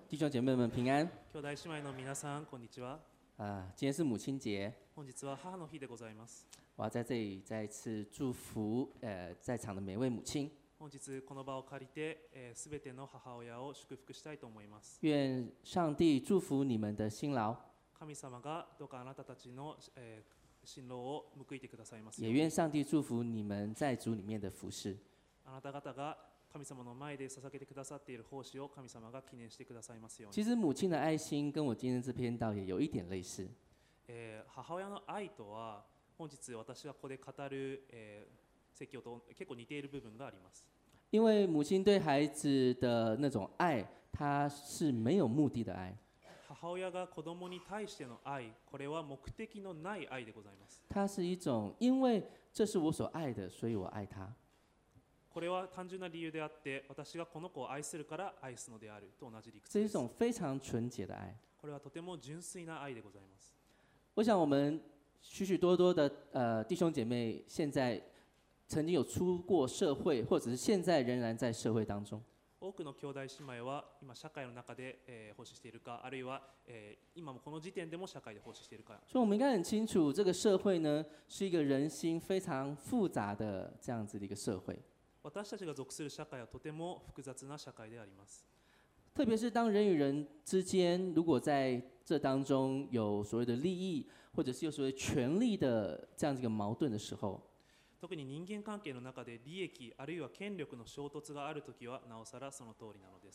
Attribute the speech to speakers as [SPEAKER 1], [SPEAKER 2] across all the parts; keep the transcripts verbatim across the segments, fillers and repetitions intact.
[SPEAKER 1] 弟兄姐妹们平安
[SPEAKER 2] 兄弟姉妹の皆さん、こんにちは。
[SPEAKER 1] 啊！今天是母亲节，
[SPEAKER 2] 本日は母の日でございます。
[SPEAKER 1] 我要在这里再一次祝福呃在场的每位母亲。
[SPEAKER 2] 本日この場を借りて、えー、すべての母親を祝福したいと思います。
[SPEAKER 1] 愿上帝祝福你们的辛劳，
[SPEAKER 2] 神様がどうかあなたたちの、えー、辛労を報いてくださいますよ
[SPEAKER 1] 也
[SPEAKER 2] うに。
[SPEAKER 1] 愿上帝祝福你们在主里面的服饰。
[SPEAKER 2] あなた方が神様の前で捧げてくださっている奉仕を神様が記念してくださいますように。
[SPEAKER 1] 其实母亲的爱心跟我今天这篇道也有一点类似。
[SPEAKER 2] えー、母親の愛とは本日私がここで語る、えー、説教と結構似ている部分があります。
[SPEAKER 1] 因为母亲对孩子的那种爱，她是没有目的的爱。
[SPEAKER 2] 母親が子供に対しての愛、これは目的のない愛でございます。
[SPEAKER 1] 它是一种，因为这是我所爱的，所以我愛他。
[SPEAKER 2] これは単純な理由であって、私がこの子を愛するから愛すのであると同じ理屈です。
[SPEAKER 1] 这是一种非常纯洁的爱。
[SPEAKER 2] これはとても純粋な愛でございます。
[SPEAKER 1] 我想我们许许多多的呃弟兄姐妹，现在曾经有出过社会，或者是现在仍然在社会当中。
[SPEAKER 2] 多くの兄弟姉妹は今社会の中で、えー、奉仕しているか、あるいは、えー、今もこの時点でも社会で奉仕しているか。
[SPEAKER 1] 所以我们应该很清楚，这个社会呢是一个人心非常复杂的这样子的一个社会。
[SPEAKER 2] 私たちが属する社会はとても複雑な社会であります。
[SPEAKER 1] 特别是当人与人之间，如果在这当中有所谓的利益，或者是有所谓权力的这样子一个矛盾的时候，
[SPEAKER 2] 特に人間関係の中で利益あるいは権力の衝突があるときはなおさらその通りなのです。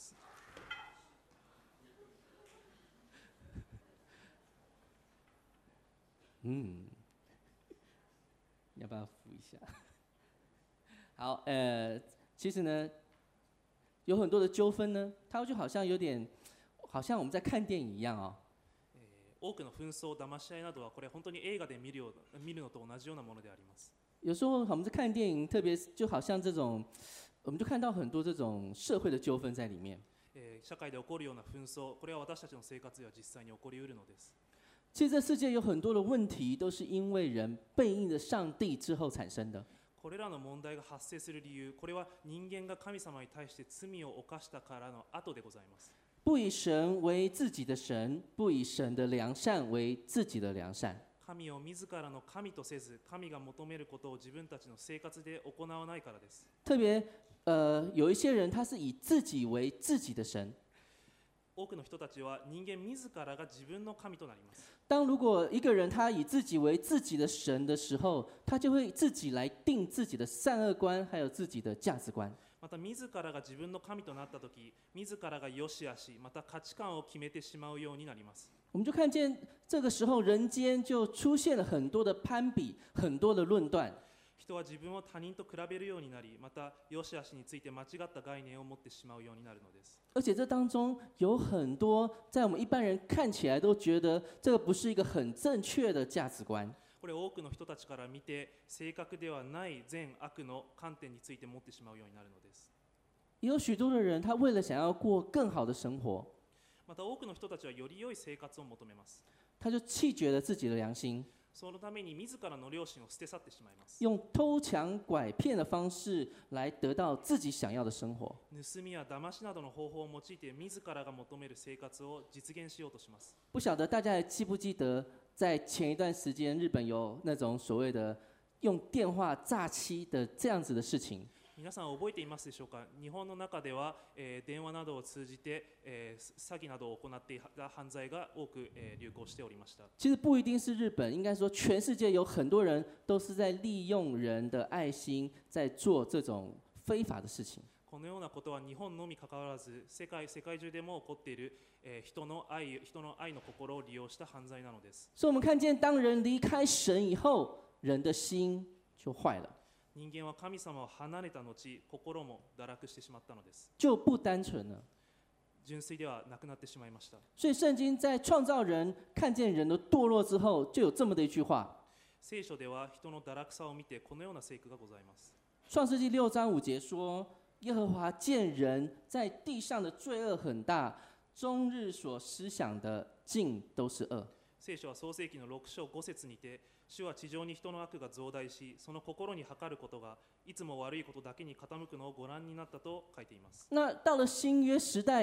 [SPEAKER 1] 嗯，要不要扶一下？好，呃，其实呢，有很多的纠纷呢，它就好像有点，好像我们在看电影一样哦。
[SPEAKER 2] 多くの紛争、騙し合いなどはこれ本当に映画で見るよう見るのと同じようなものであります。
[SPEAKER 1] 有时候我们在看电影，特别就好像这种，我们就看到很多这种社会的纠纷在里面。
[SPEAKER 2] えー、社会で起こるような紛争、これは私たちの生活では実際に起こりうるのです。
[SPEAKER 1] 其实这世界有很多的问题，都是因为人背逆了上帝之后产生的。
[SPEAKER 2] これらの問題が発生する理由、これは人間が神様に対して罪を犯したからの後でございます。
[SPEAKER 1] 不以神为自己的神，不以神的良善为自己的良善。
[SPEAKER 2] 神を自らの神とせず、神が求めることを自分たちの生活で行わないからです。
[SPEAKER 1] 特别呃，有一些人他是以自己为自己的神。
[SPEAKER 2] 多くの人たちは人間自らが自分の神となります。
[SPEAKER 1] 当如果一个人他以自己为自己的神的时候，他就会自己来定自己的善恶观，还有自己的价值观。
[SPEAKER 2] また自らが自分の神となったとき、自らが良し悪し、また価値観を決めてしまうようになります。
[SPEAKER 1] 我们就看见这个时候，人间就出现了很多的攀比，很多的论断。
[SPEAKER 2] 人は自分を他人と比べるようになり、また良し悪しについて間違った概念を持ってしまうようになるのです。
[SPEAKER 1] 而且这当中有很多在我们一般人看起来都觉得这个不是一个很正确的价值观。
[SPEAKER 2] これ多くの人たちから見て正確ではない善悪の観点について持ってしまうようになるのです。
[SPEAKER 1] 也有许多的人，他为了想要过更好的生活，
[SPEAKER 2] また多くの人たちはより良い生活を求めます。
[SPEAKER 1] 他就弃绝了自己的良心，
[SPEAKER 2] そのために自らの良心を捨て去ってしまいます。
[SPEAKER 1] 用偷抢拐骗的方式来得到自己想要的生活。
[SPEAKER 2] 盗みや騙しなどの方法を用いて自らが求める生活を実現しようとします。
[SPEAKER 1] 不晓得大家还记不记得，在前一段时间，日本有那种所谓的用电话诈欺的这样子的事情。
[SPEAKER 2] 皆さん覚えていますでしょうか。日本の中では、えー、電話などを通じて、えー、詐欺などを行っていた犯罪が多く、えー、流行しておりました。
[SPEAKER 1] 其实不一定是日本，应该说全世界有很多人都是在利用人的爱心，在做这种非法的事情。
[SPEAKER 2] このようなことは日本のみかかわらず、世界世界中でも起こっている、えー、人の愛人の愛の心を利用した犯罪なのです。
[SPEAKER 1] 所以我们看见，当人离开神以后，人的心就坏了。
[SPEAKER 2] 人間は神様を離れた後、心も堕落してしまったのです。
[SPEAKER 1] 就不单纯了。
[SPEAKER 2] 純粋ではなくなってしまいました。
[SPEAKER 1] 所以圣经在创造人看见人的堕落之后，就有这么的一句话。
[SPEAKER 2] 聖書では人の堕落さを見てこのような聖句がございます。
[SPEAKER 1] 创世纪六章五节说：“耶和华见人在地上的罪恶很大，终日所思想的尽都是恶。”
[SPEAKER 2] 聖書は創世記のろく章ご節にて、主は地上に人の悪が増大し、その心に計ることがいつも悪いことだけに傾くのをご覧になったと書いています。
[SPEAKER 1] 那到了新约时代，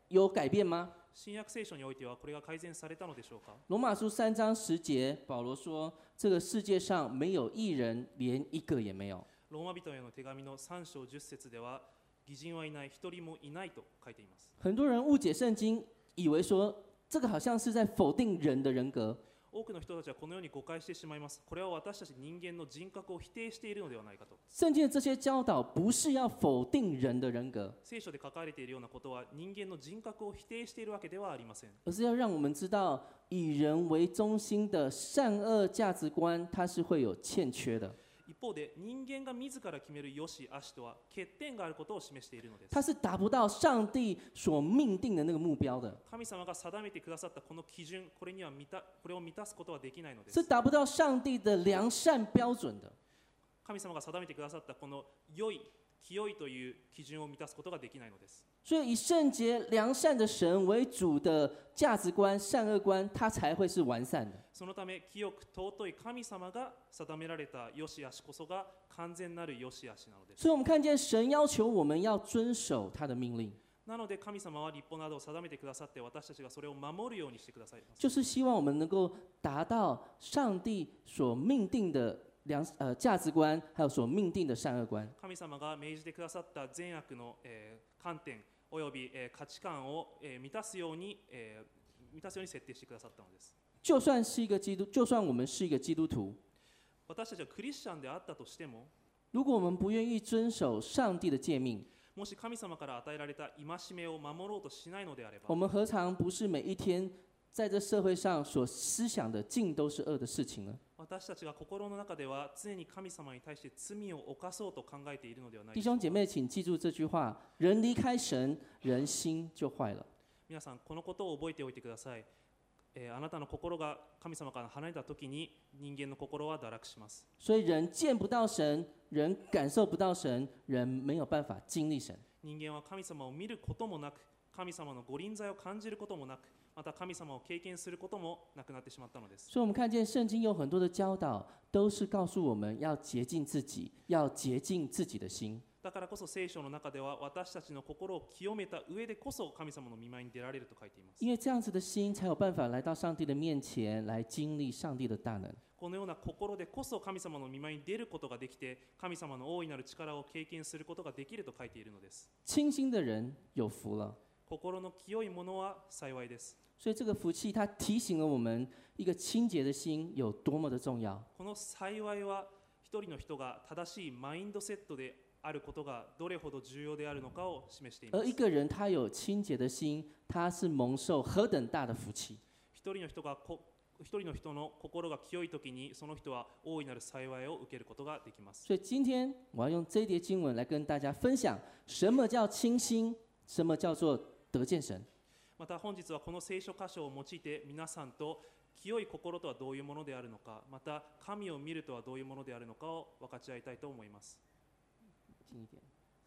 [SPEAKER 1] 有改变吗？
[SPEAKER 2] 新約聖書においてはこれが改善されたのでしょうか。
[SPEAKER 1] 罗马书三章十节，保罗说：“这个世界上没有义人，连一个也没有。”
[SPEAKER 2] ローマ人への手紙のさん章じゅっ節では、義人はいない、一人もいないと書いています。
[SPEAKER 1] 很多人误解圣经，以为说这个好像是在否定人的人格。
[SPEAKER 2] 多くの人たちはこのように誤解してしまいます。これは私たち人間の人格を否定しているのではないかと。
[SPEAKER 1] 圣经的这些教导不是要否定人的人格，
[SPEAKER 2] 聖書で書かれているようなことは人間の人格を否定しているわけではありません。
[SPEAKER 1] 而是要让我们知道，以人为中心的善恶价值观，它是会有欠缺的。
[SPEAKER 2] 一方で人間が自ら決める良し悪しとは欠点があることを示しているのです。
[SPEAKER 1] 它是达不到上帝所命定的那个目标的，
[SPEAKER 2] 神様が定めてくださったこの基準、これには満たこれを満たすことはできないのです。
[SPEAKER 1] 是达不到上帝的良善标准的。
[SPEAKER 2] 神様が定めてくださったこの良い、清いという基準を満たすことができないのです。
[SPEAKER 1] 所以以圣洁良善的神为主的价值观、善恶观，它才会是完善的。
[SPEAKER 2] そのため清く尊い神様が定められた良し悪しこそが完全なる良し悪しなのです。
[SPEAKER 1] 所以我们看见神要求我们要遵守他的命令，
[SPEAKER 2] なので神様は立法などを定めてくださって、私たちがそれを守るようにしてくださいます。
[SPEAKER 1] 就是希望我们能够达到上帝所命定的良呃价值观，还有所命定的善恶观。
[SPEAKER 2] 神様が命じてくださった善悪の、えー、観点および、えー、価値観を、えー、満たすように、えー、満たすように設定してくださったのです。
[SPEAKER 1] 就算是一个基督，就算我们是一个基督徒，
[SPEAKER 2] 私たちはクリスチャンであったとしても、
[SPEAKER 1] 如果我们不愿意遵守上帝的诫命，
[SPEAKER 2] もし神様から与えられた戒めを守ろうとしないのであれば、
[SPEAKER 1] 我们何尝不是每一天在这社会上所思想的尽都是恶的事情呢？
[SPEAKER 2] 私たちが心の中では常に神様に対して罪を犯そうと考えているのではない
[SPEAKER 1] 弟
[SPEAKER 2] でしょうか。
[SPEAKER 1] 兄姐妹，请记住这句话：人离开神，人心就坏了。
[SPEAKER 2] 皆さんこのことを覚えておいてください。えー、あなたの心が神様から離れたときに人間の心は堕落します。
[SPEAKER 1] 所以人见不到神，人感受不到神，人没有办法经历神。
[SPEAKER 2] 人間は神様を見ることもなく、神様のご臨在を感じることもなく、また神様を経験することもなくなってしまったのです。
[SPEAKER 1] 所以我们看见圣经有很多的教导，都是告诉我们要洁净自己，要洁净自己的心。
[SPEAKER 2] だからこそ聖書の中では私たちの心を清めた上でこそ神様の御前に出られると書いています。
[SPEAKER 1] 因为这样子的心，才有办法来到上帝的面前，来经历上帝的大能。
[SPEAKER 2] このような心でこそ神様の御前に出ることができて、神様の大いなる力を経験することができると書いているのです。
[SPEAKER 1] 清心的人有福了。
[SPEAKER 2] 心の清いものは幸いです。
[SPEAKER 1] 所以这个福气，它提醒了我们，一个清洁的心有多么的重要。
[SPEAKER 2] この幸いは一人の人が正しいマインドセットであることがどれほど重要であるのかを示しています。
[SPEAKER 1] 而一个人他有清洁的心，他是蒙受何等大的福气。
[SPEAKER 2] 一人の人がこ一人の人の心が清いときに、その人は大いなる幸いを受けることができます。
[SPEAKER 1] 所以今天我要用这一节经文来跟大家分享，什么叫清心，什么叫做得见神。
[SPEAKER 2] また本日はこの聖書箇所を用いて、皆さんと清い心とはどういうものであるのか、また神を見るとはどういうものであるのかを分かち合いたいと思います。
[SPEAKER 1] 近一点。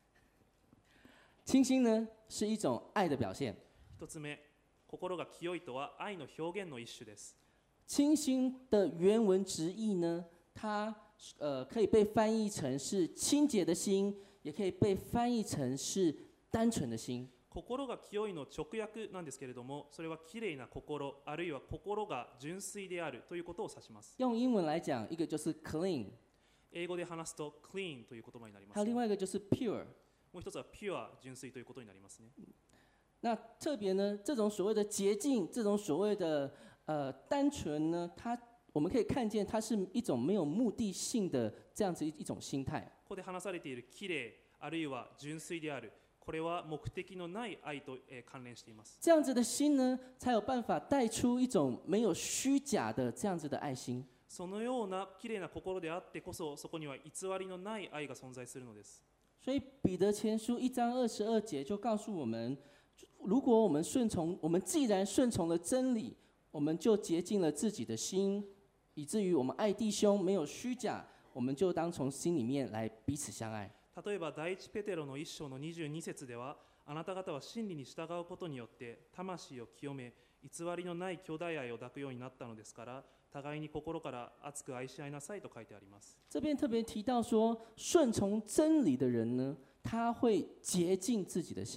[SPEAKER 1] 清心呢，是一种爱的表现。
[SPEAKER 2] 一つ目、心が清いとは愛の表現の一種です。
[SPEAKER 1] 清心的原文直译呢，它呃可以被翻译成是清洁的心，也可以被翻译成是单纯的心。
[SPEAKER 2] 心が清いの直訳なんですけれども、それはきれいな心、あるいは心が純粋であるということを指します。
[SPEAKER 1] 用英文来讲，一个就是 clean，
[SPEAKER 2] 英語で話すと clean という言葉になります、
[SPEAKER 1] 还有另外一个就是 pure。
[SPEAKER 2] もう一つは pure 純粋ということになりますね。
[SPEAKER 1] 那特别呢，这种所谓的洁净，这种所谓的呃单纯呢，它我们可以看见，它是一种没有目的性的这样子一一种心态。
[SPEAKER 2] ここで話されているきれい、あるいは純粋である、これは目的のない愛と、えー、関連しています。
[SPEAKER 1] 这样子的心呢，才有办法带出一种没有虚假的这样子的爱心。
[SPEAKER 2] そのようなきれいな心であってこそ、そこには偽りのない愛が存在するのです。
[SPEAKER 1] 所以彼得前书一章二十二节就告诉我们，如果我们顺从，我们既然顺从了真理，我们就洁净了自己的心，以至于我们爱弟兄没有虚假，我们就当从心里面来彼此相愛。
[SPEAKER 2] 例えば第一ペテロの一章のにじゅうに節では、あなた方は真理に従うことによって魂を清め、偽りのない兄弟愛を抱くようになったのですから、互いに心から熱く愛し合いなさいと書いてあります。
[SPEAKER 1] 这边特别提到说，顺从真理的人呢，他会洁净自己的心。
[SPEAKER 2] こ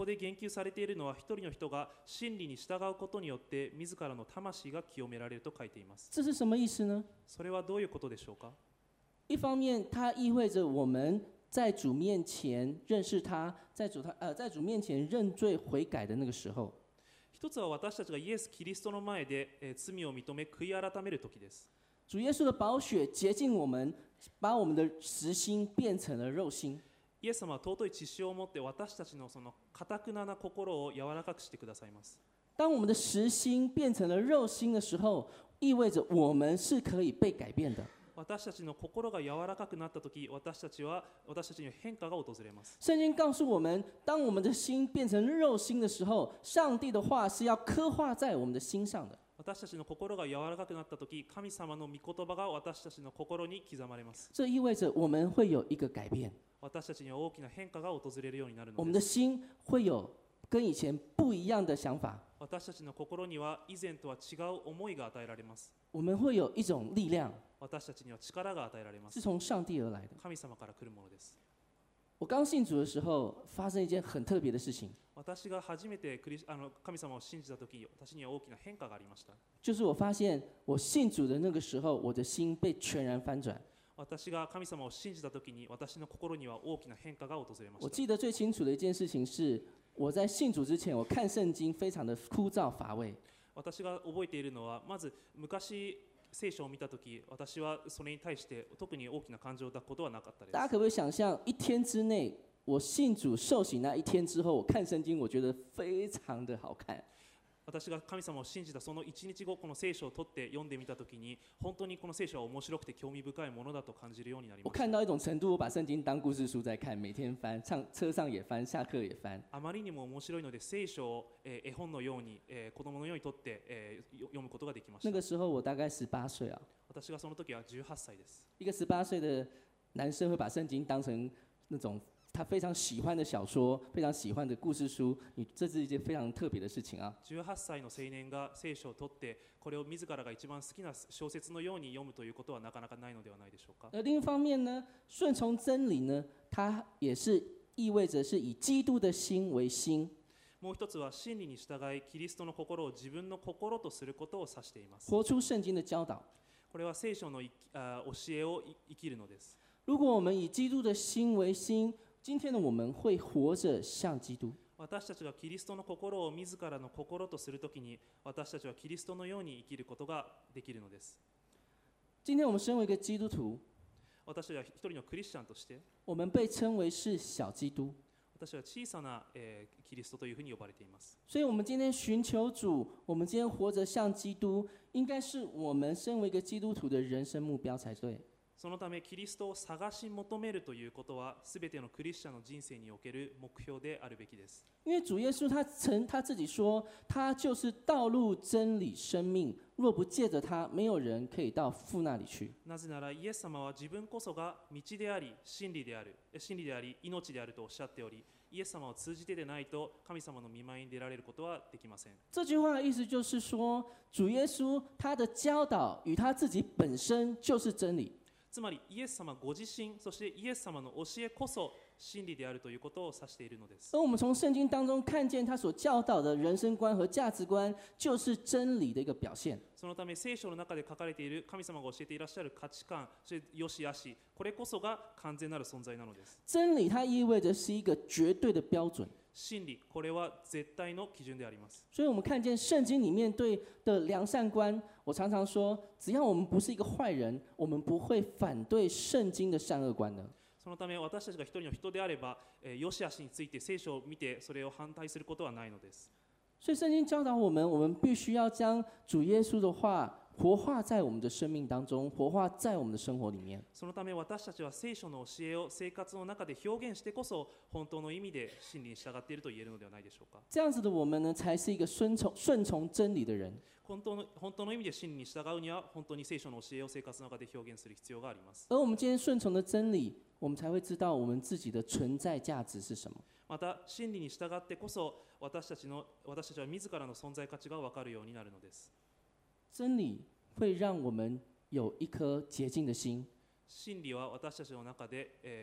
[SPEAKER 2] こで言及されているのは、一人の人が真理に従うことによって自らの魂が清められると書いています。
[SPEAKER 1] 这是什么意思呢？
[SPEAKER 2] それはどういうことでしょうか？
[SPEAKER 1] 一方面，它意味着我们在主面前认识他，在主他呃在主面前认罪悔改的那个时候。
[SPEAKER 2] 一つは私たちがイエス・キリストの前で、えー、罪を認め悔い改める時です。
[SPEAKER 1] 主耶稣的宝血洁净我们，把我们的实心变成了肉心。
[SPEAKER 2] イエス様は尊い血潮を持って私たちのその堅くなな心を柔らかくしてくださいます。
[SPEAKER 1] 当我们的实心变成了肉心的时候，意味着我们是可以被改变的。
[SPEAKER 2] 私たちの心が柔らかくなった時、私たちは私たちには変化が訪れます。
[SPEAKER 1] 圣经告诉我们，当我们的心变成肉心的时候，上帝的话是要刻画在我们的心上的。
[SPEAKER 2] 私たちの心が柔らかくなった時、神様の御言葉が私たちの心に刻まれます。
[SPEAKER 1] 这意味着我们会有一个改变，
[SPEAKER 2] 私たちには大きな変化が訪れるようになる
[SPEAKER 1] 我们
[SPEAKER 2] のです。
[SPEAKER 1] 的心会有跟以前不一样的想法，
[SPEAKER 2] 私たちの心には以前とは違う思いが与えられます。
[SPEAKER 1] 我们会有一种力量，
[SPEAKER 2] 私たちには力が与えられます。
[SPEAKER 1] 是从上帝而来的。
[SPEAKER 2] 神様から来るものです。
[SPEAKER 1] 我刚信主的时候，发生一件很特别的事情，
[SPEAKER 2] 私が初めてクリスあの神様を信じた時、私には大きな変化がありました。
[SPEAKER 1] 就是我发现我信主的那个时候，我的心被全然翻转。
[SPEAKER 2] 私が神様を信じた時に、私の心には大きな変化が訪れました。
[SPEAKER 1] 我记得最清楚的一件事情是，我在信主之前，我看圣经非常的枯燥乏味。
[SPEAKER 2] 私が覚えているのは、まず昔聖書を見た時、私はそれに対して特に大きな感情を抱くことはなかったです。
[SPEAKER 1] 大家可不可以想象，一天之内，我信主受洗那一天之后，我看圣经，我觉得非常的好看。
[SPEAKER 2] 私が神様を信じたその一日後、この聖書を取って読んでみたときに、本当にこの聖書は面白くて興味深いものだと感じるようになりました。
[SPEAKER 1] 我看到一种程度，我把圣经当故事书在看，每天翻，上车上也翻，下课也翻。
[SPEAKER 2] あまりにも面白いので、聖書を、えー、絵本のように、えー、子供のように取って、えー、読むことができました。
[SPEAKER 1] 那个时候我大概十八岁啊。
[SPEAKER 2] 私がその時はじゅうはっさいです。
[SPEAKER 1] 一个十八岁的男生会把圣经当成那种他非常喜欢的小说，非常喜欢的故事书，你这是一件非常特别的事情啊。
[SPEAKER 2] じゅうはっさいの青年が聖書を取って、これを自らが一番好きな小説のように読むということはなかなかないのではないでしょうか。
[SPEAKER 1] 而另一方面呢，顺从真理呢，它也是意味着是以基督的心为心。
[SPEAKER 2] もう一つは真理に従い、キリストの心を自分の心とすることを指しています。
[SPEAKER 1] 活出圣经的教導。
[SPEAKER 2] これは聖書のあ教えを生きるのです。
[SPEAKER 1] 如果我们以基督的心为心，今天的我们会活着像基督。
[SPEAKER 2] 私たちがキリストの心を自らの心とするときに、私たちはキリストのように生きることができるのです。
[SPEAKER 1] 今天我们身为一个基督徒，
[SPEAKER 2] 私たちは一人のクリスチャンとして、
[SPEAKER 1] 我们被称为是小基督。
[SPEAKER 2] 私は小さな、えー、キリストというふうに呼ばれています。
[SPEAKER 1] 所以，我们今天寻求主，我们今天活着像基督，应该是我们身为一个基督徒的人生目标才对。
[SPEAKER 2] そのため、キリストを探し求めるということは、すべてのクリスチャンの人生における目標であるべきです。
[SPEAKER 1] 因为主耶稣他曾他自己说，他就是道路、真理、生命，若不借着他，没有人可以到父那里去。
[SPEAKER 2] なぜなら、イエス様は自分こそが道であり、真理である、真理であり、命であるとおっしゃっており、イエス様を通じてでないと神様の御前に出られることはできません。
[SPEAKER 1] 这句话的意思就是说，主耶稣他的教导与他自己本身就是真理。
[SPEAKER 2] つまりイエス様ご自身、そしてイエス様の教えこそ真理であるということを指しているのです。
[SPEAKER 1] 而我们从圣经当中看见他所教导的人生观和价值观，就是真理的一个表现。
[SPEAKER 2] そのため、聖書の中で書かれている神様が教えていらっしゃる価値観、そして良し悪し、これこそが完全なる存在なのです。
[SPEAKER 1] 真理它意味着是一个绝对的标准。
[SPEAKER 2] 真理、これは絶対の基準であります。
[SPEAKER 1] 所以我们看见圣经里面对的良善观，我常常说，只要我们不是一个坏人，我们不会反对圣经的善恶观的。
[SPEAKER 2] そのため、私たちが一人の人であれば、えー、良し悪しについて聖書を見てそれを反対することはないのです。
[SPEAKER 1] 所以圣经教导我们，我们必须要将主耶稣的话活化在我们的生命当中，活化在我们的生活里面。
[SPEAKER 2] そのため、私たちは聖書の教えを生活の中で表現してこそ、本当の意味で真理に従っていると言えるのではないでしょうか。
[SPEAKER 1] 这样子的我们呢，才是一个顺从顺从真理的人。
[SPEAKER 2] 本当の本当の意味で真理に従うには、本当に聖書の教えを生活の中で表現する必要があります。
[SPEAKER 1] 而我们今天顺从的真理，我们才会知道我们自己的存在价值是什么。
[SPEAKER 2] また、真理に従ってこそ、私たちの私たちは自らの存在価値が分かるようになるのです。
[SPEAKER 1] 真理会让我们有一颗洁净的心。
[SPEAKER 2] 真理は私たちの中で、えー、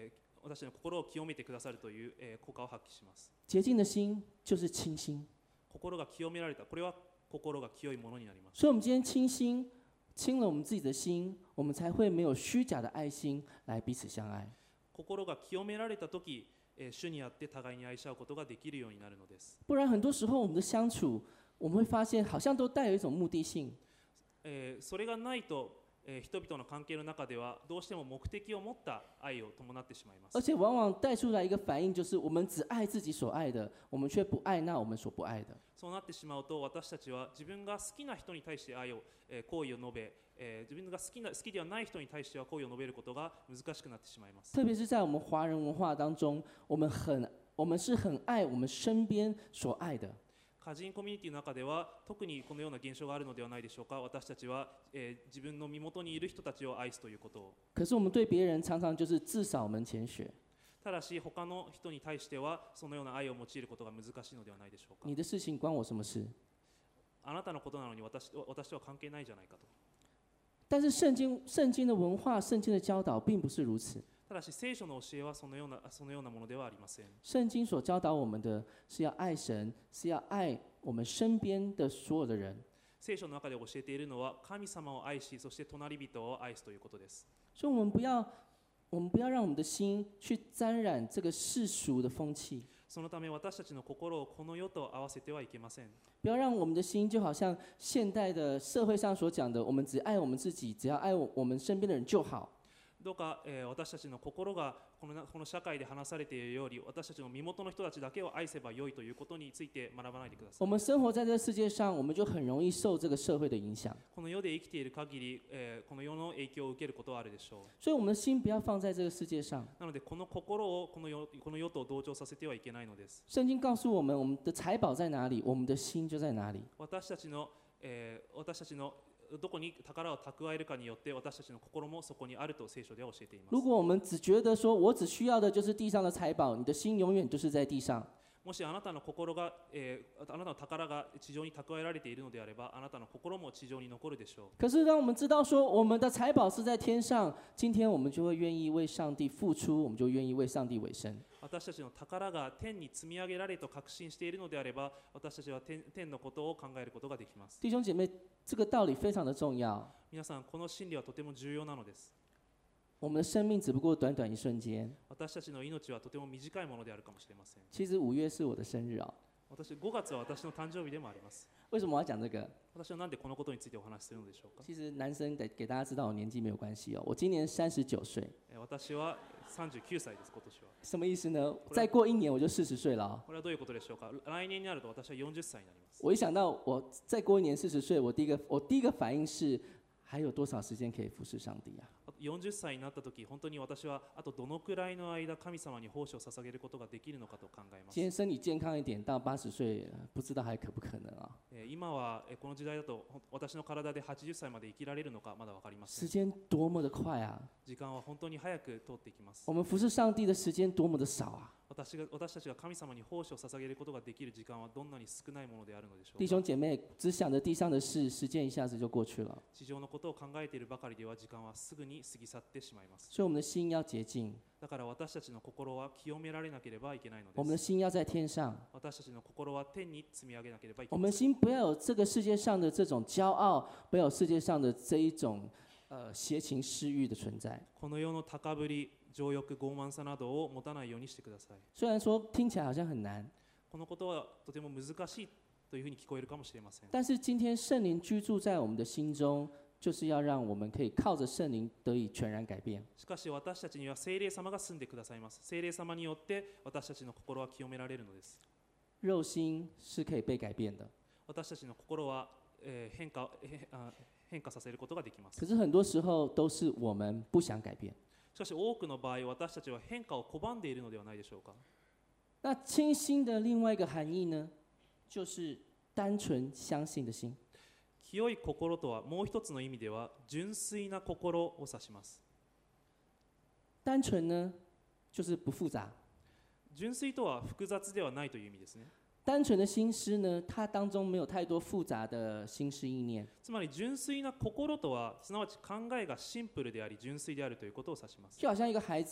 [SPEAKER 2] 私の心を清めてくださるという、えー、効果を発揮します。
[SPEAKER 1] 洁净的心就是清心。
[SPEAKER 2] 心が清められた、これは心が清いものになります。
[SPEAKER 1] 所以，我们今天清心，清了我们自己的心，我们才会没有虚假的爱心来彼此相爱。
[SPEAKER 2] 心が清められたとき、えー、主にあって互いに愛し合うことができるようになるのです。
[SPEAKER 1] 不然，很多时候我们的相处，我们会发现好像都带有一种目的性。
[SPEAKER 2] えー、それがないと、えー、人々の関係の中ではどうしても目的を持った愛を伴ってしまいます。
[SPEAKER 1] 而且往往带出来一个反应，就是我们只爱自己所爱的，我们却不爱那我们所不愛的。
[SPEAKER 2] そうなってしまうと、私たちは自分が好きな人に対して愛を、えー、好意を述べ、えー、自分が好きな好きではない人に対しては好意を述べることが難しくなってしまいます。
[SPEAKER 1] 特别是在我们华人文化当中，我们很我们是很愛我们身邊所愛的。
[SPEAKER 2] 歌人コミュニティの中では特にこのような現象があるのではないでしょうか。私たちは、えー、自分の身元にいる人たちを愛すということを。
[SPEAKER 1] 可是我们对别人常常就是自掃門前雪。
[SPEAKER 2] ただし他の人に対してはそのような愛を用いることが難しいのではないでしょうか。
[SPEAKER 1] 你的事情關我什麼事？
[SPEAKER 2] あなたのことなのに 私, 私とは関係ないじゃないかと。
[SPEAKER 1] 但是聖經聖經的文化、聖經的教導並不是如此。
[SPEAKER 2] ただし聖書の教えはそのようなそのようなものではありません。
[SPEAKER 1] 聖經所教導我們的是要愛神，是要愛我們身邊的所有的人。
[SPEAKER 2] 聖書の中で教えているのは神様を愛し、そして隣人を愛すということです。
[SPEAKER 1] 所以我們不要我們不要讓我們的心去沾染這個世俗的風氣。
[SPEAKER 2] そのため私たちの心をこの世と合わせてはいけません。
[SPEAKER 1] 不要讓我們的心就好像現代的社會上所講的，我們只愛我們自己，只要愛我們身邊的人就好。
[SPEAKER 2] どうか、えー、私たちの心がこの、この社会で話されているように、私たちの身元の人たちだけを愛せばよいということについて学ばないでください。
[SPEAKER 1] 我們生活在這個世界上，我們就很容易受這個社會的影響。
[SPEAKER 2] この世で生きている限り、えー、この世の影響を受けることはあるでしょう。
[SPEAKER 1] 所以我們的心不要放在這個世界上。
[SPEAKER 2] なのでこの心をこの世、この世と同調させてはいけないのです。
[SPEAKER 1] 聖經告訴我們，我們的財寶在哪裡，我們的心就在哪裡。
[SPEAKER 2] 私たちの、えー、私たちのどこに宝を蓄えるかによって私たちの心もそこにあると聖書では教えています。
[SPEAKER 1] 如果我們只覺得說我只需要的就是地上的財寶，你的心永遠就是在地上。
[SPEAKER 2] もしあなたの心が、えー、あなたの宝が地上に蓄えられているのであれば、あなたの心も地上に残るでしょう。
[SPEAKER 1] 可是當我們知道說我們的財寶是在天上，今天我們就會願意為上帝付出，我們就願意為上帝委身。
[SPEAKER 2] 私たちの宝が天に積み上げられと確信しているのであれば、私たちは 天, 天のことを考えることができます。
[SPEAKER 1] 弟兄姐妹，這個道理非常的重要。
[SPEAKER 2] 皆さん、この真理はとても重要なのです。
[SPEAKER 1] 我們的生命只不過短短一瞬間。
[SPEAKER 2] 私たちの命はとても短いものであるかもしれません。
[SPEAKER 1] 其實五月是我的生日哦。
[SPEAKER 2] 私ごがつは私の誕生日でもあります。
[SPEAKER 1] 為什麼我要講這個？
[SPEAKER 2] 私はなんでこのことについてお話しするのでしょうか。
[SPEAKER 1] 其實男生得給大家知道我年紀沒有關係哦。我今年三十九歲。
[SPEAKER 2] 私はさんじゅうきゅうさいです。今年は。
[SPEAKER 1] 什麼意思呢？再過一年我就四十歲了哦。
[SPEAKER 2] これはどういうことでしょうか。來年になると私はよんじゅっさいになります。
[SPEAKER 1] 我一想到我再過一年四十歲，我第一個我第一個反應是，還有多少時間可以服侍上帝啊？
[SPEAKER 2] よんじゅっさいになった時、本当に私はあとどのくらいの間神様に奉仕を捧げることができるのかと考えます。
[SPEAKER 1] 今天身體健康一點，到八十歲不知道還可不可能啊？
[SPEAKER 2] 今はこの時代だと私の体ではちじゅっさいまで生きられるのかまだわかりません。
[SPEAKER 1] 時間多麼的快啊！
[SPEAKER 2] 時間は本当に早く通っていきます。
[SPEAKER 1] 我們服侍上帝的時間多麼的少啊！
[SPEAKER 2] 私が私たちが神様に奉仕を捧げることができる時間はどんなに少ないものであるのでしょうか。
[SPEAKER 1] 弟兄姐妹，只想着地上的事，時間一下子就過去了。
[SPEAKER 2] 地上のことを考えているばかりでは時間はすぐに過ぎ去ってしまいます。
[SPEAKER 1] 所以我們的心要潔淨。
[SPEAKER 2] だから私たちの心は清められなければいけないのです。
[SPEAKER 1] 我們的心要在天上。
[SPEAKER 2] 私たちの心は天に積み上げなければいけ
[SPEAKER 1] 我
[SPEAKER 2] ません。
[SPEAKER 1] 們心不要有這個世界上的這種驕傲，不要有世界上的這一種呃邪情私欲的存在。
[SPEAKER 2] この世の高ぶり、情欲、傲慢さなどを持たないようにしてください。
[SPEAKER 1] 雖然說聽起來好像很難，
[SPEAKER 2] このことはとても難しいというふうに聞こえるかもしれません。
[SPEAKER 1] 但是今天聖靈居住在我們的心中，就是要讓我們可以靠着聖靈得以全然改變。
[SPEAKER 2] しかし私たちには聖霊様が住んでくださいます。聖霊様によって私たちの心は清められるのです。
[SPEAKER 1] 肉心是可以被改變的。
[SPEAKER 2] 私たちの心は、えー、変化、えー、変化させることができます。
[SPEAKER 1] 可是很多時候都是我們不想改變。
[SPEAKER 2] しかし多くの場合、私たちは変化を拒んでいるのではないでしょうか。
[SPEAKER 1] 那清心的另外一個含義呢，就是單純相信的心。
[SPEAKER 2] 清い心とはもう一つの意味では純粋な心を指します。
[SPEAKER 1] 單純呢，就是不複雜。
[SPEAKER 2] 純粋とは複雑ではないという意味ですね。
[SPEAKER 1] 單純的心思呢，它當中沒有太多複雜的心思意念。
[SPEAKER 2] つまり純粋な心とは、すなわち考えがシンプルであり純粋であるということを指します。
[SPEAKER 1] 就好像一個孩子，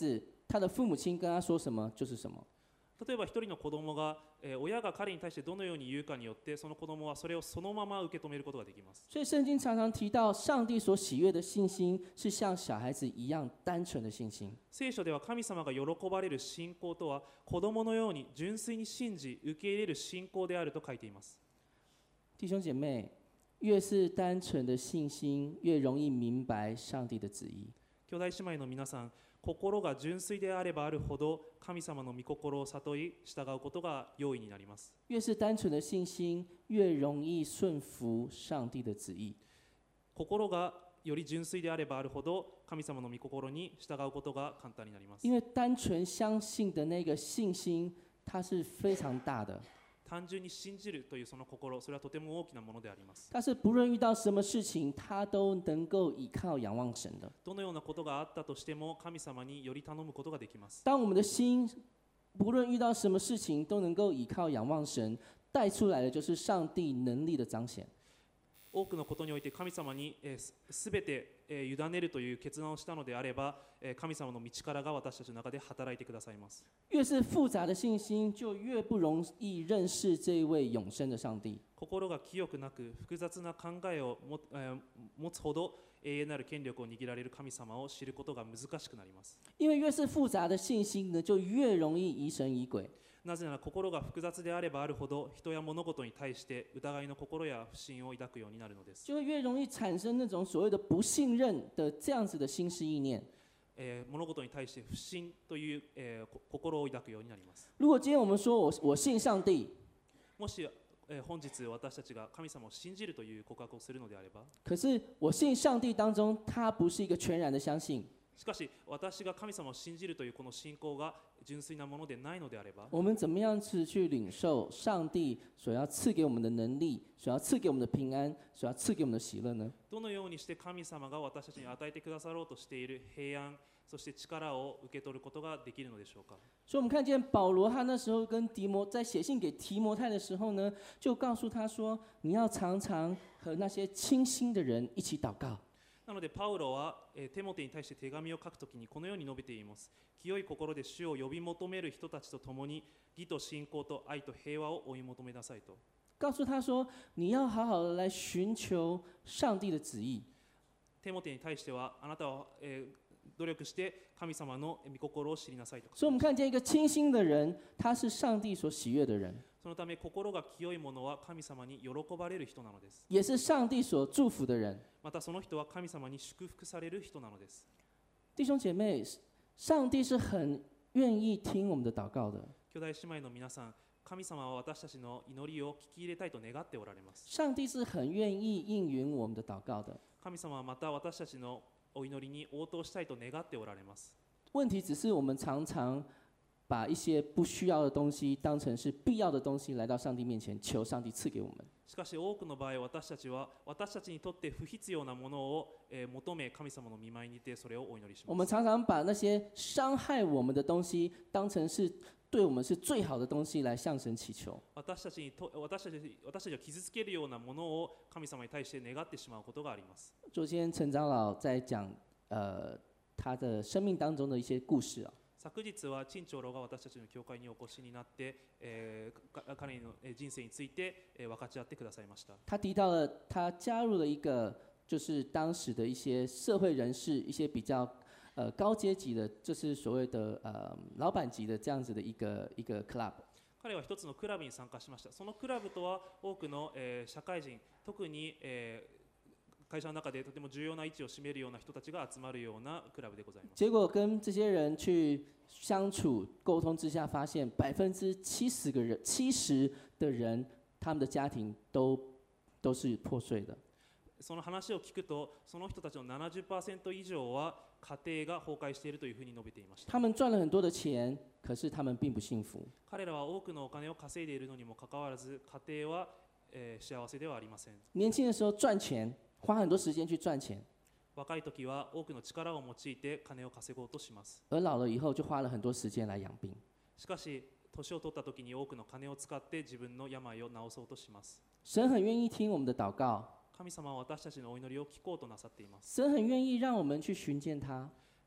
[SPEAKER 1] 他的父母亲跟他说什么就是什么。
[SPEAKER 2] 例えば一人の子供が、えー親が彼に対してどのように言うかによってその子供はそれをそのまま受け止めることができます。
[SPEAKER 1] 所以圣经常常提到，上帝所喜悦的信心是像小孩子一样单纯的信心。
[SPEAKER 2] 聖書では神様が喜ばれる信仰とは子供のように純粋に信じ受け入れる信仰であると書いています。
[SPEAKER 1] 弟兄姐妹，越是单纯的信心，越容易明白上帝的旨意。
[SPEAKER 2] 兄弟姉妹の皆さん、心が純粋であればあるほど神様の御心を悟り従うことが容易になります。
[SPEAKER 1] 越是单纯的信心，越容易顺服上帝的旨意。
[SPEAKER 2] 心がより純粋であればあるほど神様の御心に従うことが簡単になります。
[SPEAKER 1] 因为单纯相信的那个信心，它是非常大的。
[SPEAKER 2] 単純に信じるというその心、それはとても大きなものであります。
[SPEAKER 1] 它是不论遇到什么事情，他都能够依靠仰望神的。
[SPEAKER 2] どのようなことがあったとしても神様により頼むことができます。
[SPEAKER 1] 当我们的心不论遇到什么事情都能够依靠仰望神，带出来的就是上帝能力的彰显。
[SPEAKER 2] 多くのことにおいて神様にすべて委ねるという決断をしたのであれば、神様の道からが私たちの中で働いてくださいます。
[SPEAKER 1] 越是复杂的信心，就越不容易认识这一位永生的上帝。
[SPEAKER 2] 心が清くなく複雑な考えを持、えー、持つほど永遠なる権力を握られる神様を知ることが難しくなります。
[SPEAKER 1] 因为越是复杂的信心呢，就越容易疑神疑鬼。
[SPEAKER 2] なぜなら心が複雑であればあるほど人や物事に対して疑いの心や不信を抱くようになるのです。
[SPEAKER 1] 就会越容易产生那种所谓的不信任的这样子的心思意念。
[SPEAKER 2] えー、物事に対して不信という、えー、心を抱くようになります。
[SPEAKER 1] 如果今天我们说我我信上帝，
[SPEAKER 2] もし、えー、本日私たちが神様を信じるという告白をするのであれば、
[SPEAKER 1] 可是我信上帝当中，他不是一个全然的相信。
[SPEAKER 2] しかし私が神様を信じるというこの信仰が純粋なものでないのであれば、
[SPEAKER 1] 我们怎么样子去领受上帝所要赐给我们的能力，所要赐给我们的平安，所要赐给我们的喜乐呢？
[SPEAKER 2] どのようにして神様が私たちに与えてくださろうとしている平安、そして力を受け取ることができるのでしょうか。
[SPEAKER 1] 所以，我们看见保罗他那时候跟提摩在写信给提摩太的时候呢，就告诉他说：“你要常常和那些清心的人一起祷告。”
[SPEAKER 2] なのでパウロは、えー、テモテに対して手紙を書くときにこのように述べています。清い心で主を呼び求める人たちと共に義と信仰と愛と平和を追い求めなさいと。
[SPEAKER 1] 告诉他说：“你要好好的来寻求上帝的旨意。”
[SPEAKER 2] テモテに対してはあなたは、えー、努力して神様の御心を知りなさいと。
[SPEAKER 1] 所以，我们看见一个清心的人，他是上帝所喜悦的人，
[SPEAKER 2] そのため心が清い者は神様に喜ばれる人なのです。
[SPEAKER 1] 也是上帝所祝福的人。
[SPEAKER 2] またその人は神様に祝福される人なのです。
[SPEAKER 1] 弟兄姐妹，上帝是很愿意听我们的祷告的。
[SPEAKER 2] 兄弟姉妹の皆さん、神様は私たちの祈りを聞き入れたいと願っておられます。
[SPEAKER 1] 上帝是很愿意应允我们的祷告的。
[SPEAKER 2] 神様はまた私たちのお祈りに応答したいと願っておられます。
[SPEAKER 1] 问题只是我们常常把一些不需要的东西当成是必要的东西，来到上帝面前求上帝赐给我们。
[SPEAKER 2] しかし多くの場合、私たちは私たちにとって不必要なものを、えー、求め神様の御前にてそれをお祈りします。
[SPEAKER 1] 我们常常把那些伤害我们的东西当成是对我们是最好的东西来向神祈求。
[SPEAKER 2] 私たちにと私たち私たちを傷つけるようなものを神様に対して願ってしまうことがあります。
[SPEAKER 1] 昨天陈长老在讲呃他的生命当中的一些故事啊。
[SPEAKER 2] 昨日は陳長老が私たちの教会にお越しになって、えー、彼の人生について、えー、分かち合ってくださいました。
[SPEAKER 1] 他提到了他加入了一个就是当时的一些社会人士，一些比较呃高阶级的，就是所谓的呃老板级的这样子的一个一个 club。
[SPEAKER 2] 彼は一つのクラブに参加しました。そのクラブとは多くの、えー、社会人、特に、えー会社の中でとても重要な位置を占めるような人たちが集まるようなクラブでございます。
[SPEAKER 1] 结果跟这些人去相处沟通之下，发现百分之七十个人，七十的人，他们的家庭都都是破碎的。
[SPEAKER 2] その話を聞くと、その人たちの ななじゅっパーセント 以上は家庭が崩壊しているというふうに述べていました。
[SPEAKER 1] 他们赚了很多的钱，可是他们并不幸福。
[SPEAKER 2] 彼らは多くのお金を稼いでいるのにもかかわらず、家庭は、えー、幸せではありません。
[SPEAKER 1] 年轻的时候赚钱。花很多时间去赚钱，
[SPEAKER 2] 若い時は多くの力を用いて金を稼ごうとします。
[SPEAKER 1] 而老了以后就花了很多时间来养病。
[SPEAKER 2] しかし年を取った時に多くの金を使って自分の病を治そうとします。
[SPEAKER 1] 神很愿意听我们的祷告，
[SPEAKER 2] 神様は私たちのお祈りを聞こうとなさっています。
[SPEAKER 1] 神很愿意让我们去寻见他。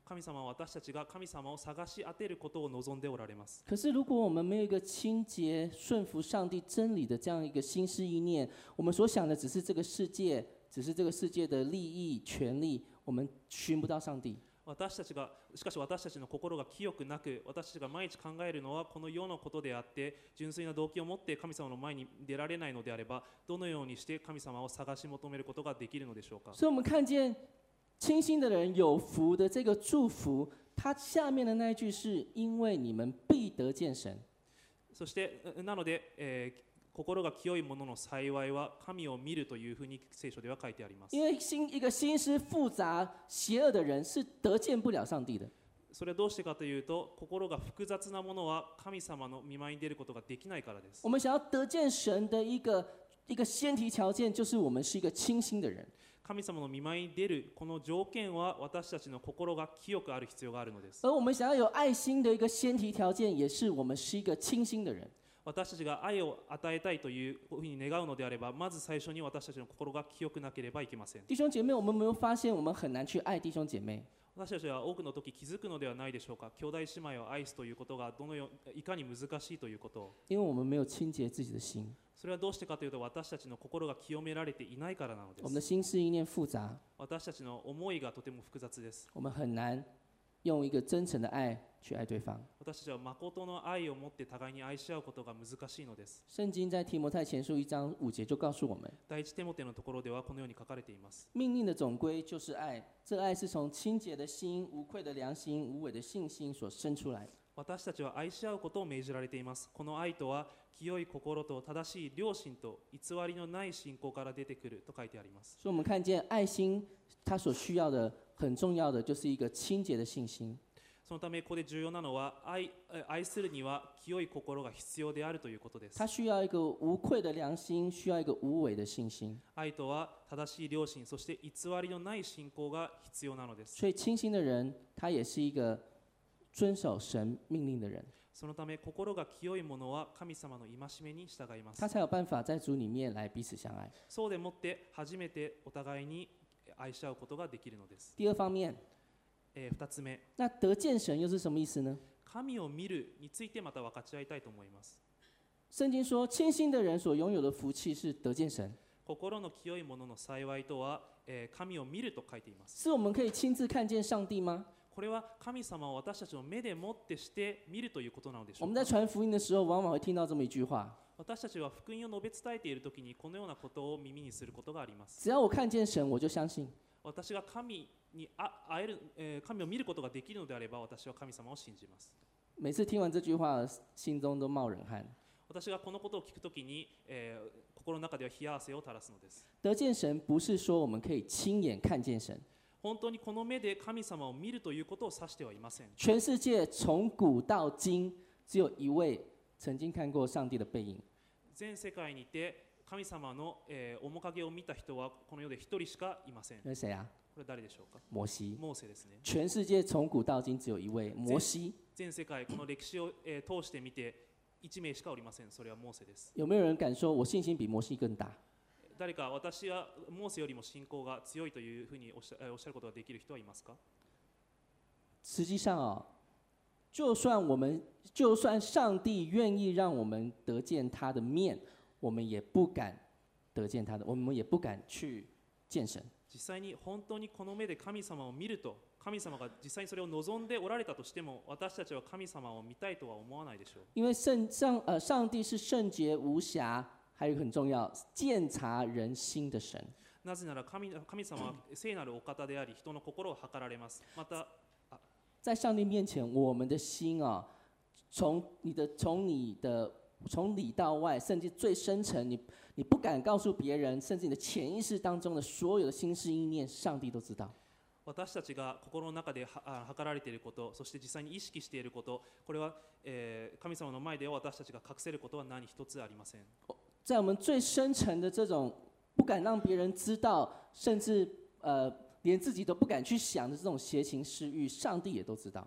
[SPEAKER 2] 神様は私たちが神様を探し当てることを望んでおられます。
[SPEAKER 1] 可是如果我们没有一个清洁、顺服上帝真理的这样一个心思意念，我们所想的只是这个世界，只是这个世界的利益、权利，我们寻不到上帝。
[SPEAKER 2] 私たちがしかし私たちの心が清くなく、私たちが毎日考えるのはこの世のことであって、純粋な動機を持って神様の前に出られないのであれば、どのようにして神様を探し求めることができるのでしょうか。
[SPEAKER 1] 所以我们看见清心的人有福的这个祝福，它下面的那一句是因为你们必得见神。
[SPEAKER 2] そしてなので、えー心が清い者の幸いは神を見るというふうに聖書では書いてあります。
[SPEAKER 1] 因为心一个心思复杂、邪恶的人是得见不了上帝的。
[SPEAKER 2] それはどうしてかというと、心が複雑なものは神様の御前に出ることができないからです。
[SPEAKER 1] 我们想要得见神的一个一个先提条件，就是我们是一个清心的人。
[SPEAKER 2] 神様の御前に出るこの条件は、私たちの心が清くある必要があるのです。
[SPEAKER 1] 而我们想要有爱心的一个先提条件，也是我们是一个清心的人。
[SPEAKER 2] 私たちが愛を与えたいというふうに願うのであれば、まず最初に私たちの心が清くなければいけません。
[SPEAKER 1] 弟兄姐妹，我们有没有发现我们很难去愛弟兄姐妹？
[SPEAKER 2] 私たちは多くの時気づくのではないでしょうか。兄弟姉妹を愛すということがどのよいかに難しいということを。
[SPEAKER 1] 因为我们没有清洁自己的心，
[SPEAKER 2] それはどうしてかというと、私たちの心が清められていないからなので
[SPEAKER 1] 我们的
[SPEAKER 2] す。
[SPEAKER 1] 心思意念复杂，
[SPEAKER 2] 私たちの思いがとても複雑です。
[SPEAKER 1] 我们很難用一个真誠的愛去愛對方。
[SPEAKER 2] 私たちは誠の愛を持って互いに愛し合うことが難しいのです。
[SPEAKER 1] 聖經在提摩太前書一章五節就告訴我們，
[SPEAKER 2] 第一テモテのところではこのように書かれています。
[SPEAKER 1] 命令的總歸就是愛，這愛是從清潔的心、無愧的良心、無偽的信心所生出來。
[SPEAKER 2] 私たちは愛し合うことを命じられています。この愛とは、清い心と正しい良心と偽りのない信仰から出てくると書いてあります。
[SPEAKER 1] 所以我們看見愛心，它所需要的很重要的就是一個清潔的信心。
[SPEAKER 2] そのためここで重要なのは、 愛, 愛するには清い心が必要であるということです。
[SPEAKER 1] 它需要一個無愧的良心，需要一個無偽的信心。
[SPEAKER 2] 愛とは正しい良心、そして偽りのない信仰が必要なのです。
[SPEAKER 1] 所以清心的人，他也是一個遵守神命令的人。
[SPEAKER 2] そのため心が清い者は神様の戒めに従います。
[SPEAKER 1] 他才有辦法在主裡面來彼此相愛。
[SPEAKER 2] そうでもって初めてお互いに愛し合うことができるのです。
[SPEAKER 1] 第二方面，
[SPEAKER 2] えー、ふたつめ、
[SPEAKER 1] 那得見神又是什麼意思呢？
[SPEAKER 2] 神を見るについてまた分かち合いたいと思います。
[SPEAKER 1] 聖經說，清心的人所擁有的福氣是得見神，
[SPEAKER 2] 心の清い者の幸いとは、えー、神を見ると書いています。
[SPEAKER 1] 是我們可以親自看見上帝嗎？
[SPEAKER 2] これは神様を私たちの目でもってして見るということなのでしょ
[SPEAKER 1] 我
[SPEAKER 2] うか。
[SPEAKER 1] 們在傳福音的時候，往往會聽到這麼一句話：
[SPEAKER 2] 私たちは福音を述べ伝えているときにこのようなことを耳にすることがあります。
[SPEAKER 1] 只要我看見神，我就相信。
[SPEAKER 2] 私が神に会える、えー、神を見ることができるのであれば、私は神様を信じます。
[SPEAKER 1] 每次聽完這句話，心中都冒冷汗。
[SPEAKER 2] 私がこのことを聞くときに、えー、心の中では冷や汗を垂らすのです。
[SPEAKER 1] 得見神不是說我們可以親眼看見神。
[SPEAKER 2] 本当にこの目で神様を見るということを指してはいません。
[SPEAKER 1] 全世界從古到今，只有一位曾經看過上帝的背影。
[SPEAKER 2] 全世界にて神様の、えー、面影を見た人はこの世で一人しかいません。
[SPEAKER 1] 那是誰啊？
[SPEAKER 2] これ誰でしょうか？
[SPEAKER 1] 摩西。
[SPEAKER 2] モーセですね。
[SPEAKER 1] 全世界從古到今只有一位摩西。
[SPEAKER 2] 全世界この歴史を、えー、通してみて一名しかおりません。それはモーセです。
[SPEAKER 1] 有沒有人敢說我信心比摩西更大？
[SPEAKER 2] 誰か私はモーセよりも信仰が強いというふうにおっしゃ、おっしゃることができる人はいますか？
[SPEAKER 1] 實際上啊，就算我們就算上帝願意讓我們得見他的面，我們也不敢得見他的，我們也不敢去見神。
[SPEAKER 2] 実際に本当にこの目で神様を見ると、神様が実際にそれを望んでおられたとしても、私たちは神様を見たいとは思わないでしょう。
[SPEAKER 1] 因為聖上呃上帝是聖潔無瑕。還有一個很重要，鑒察人心的神。
[SPEAKER 2] なぜなら 神, 神様は聖なるお方であり、人の心を測られます。また、
[SPEAKER 1] 在上帝面前，我們的心啊，從你的從你的從裡到外，甚至最深層，你你不敢告訴別人，甚至你的潛意識當中的所有的心思意念，上帝都知道。
[SPEAKER 2] 私たちが心の中で測られていること、そして実際に意識していること、これは、えー、神様の前では私たちが隠せることは何一つありません。
[SPEAKER 1] 在我們最深層的這種不敢讓別人知道，甚至呃連自己都不敢去想的這種邪情私慾，上帝也都知道。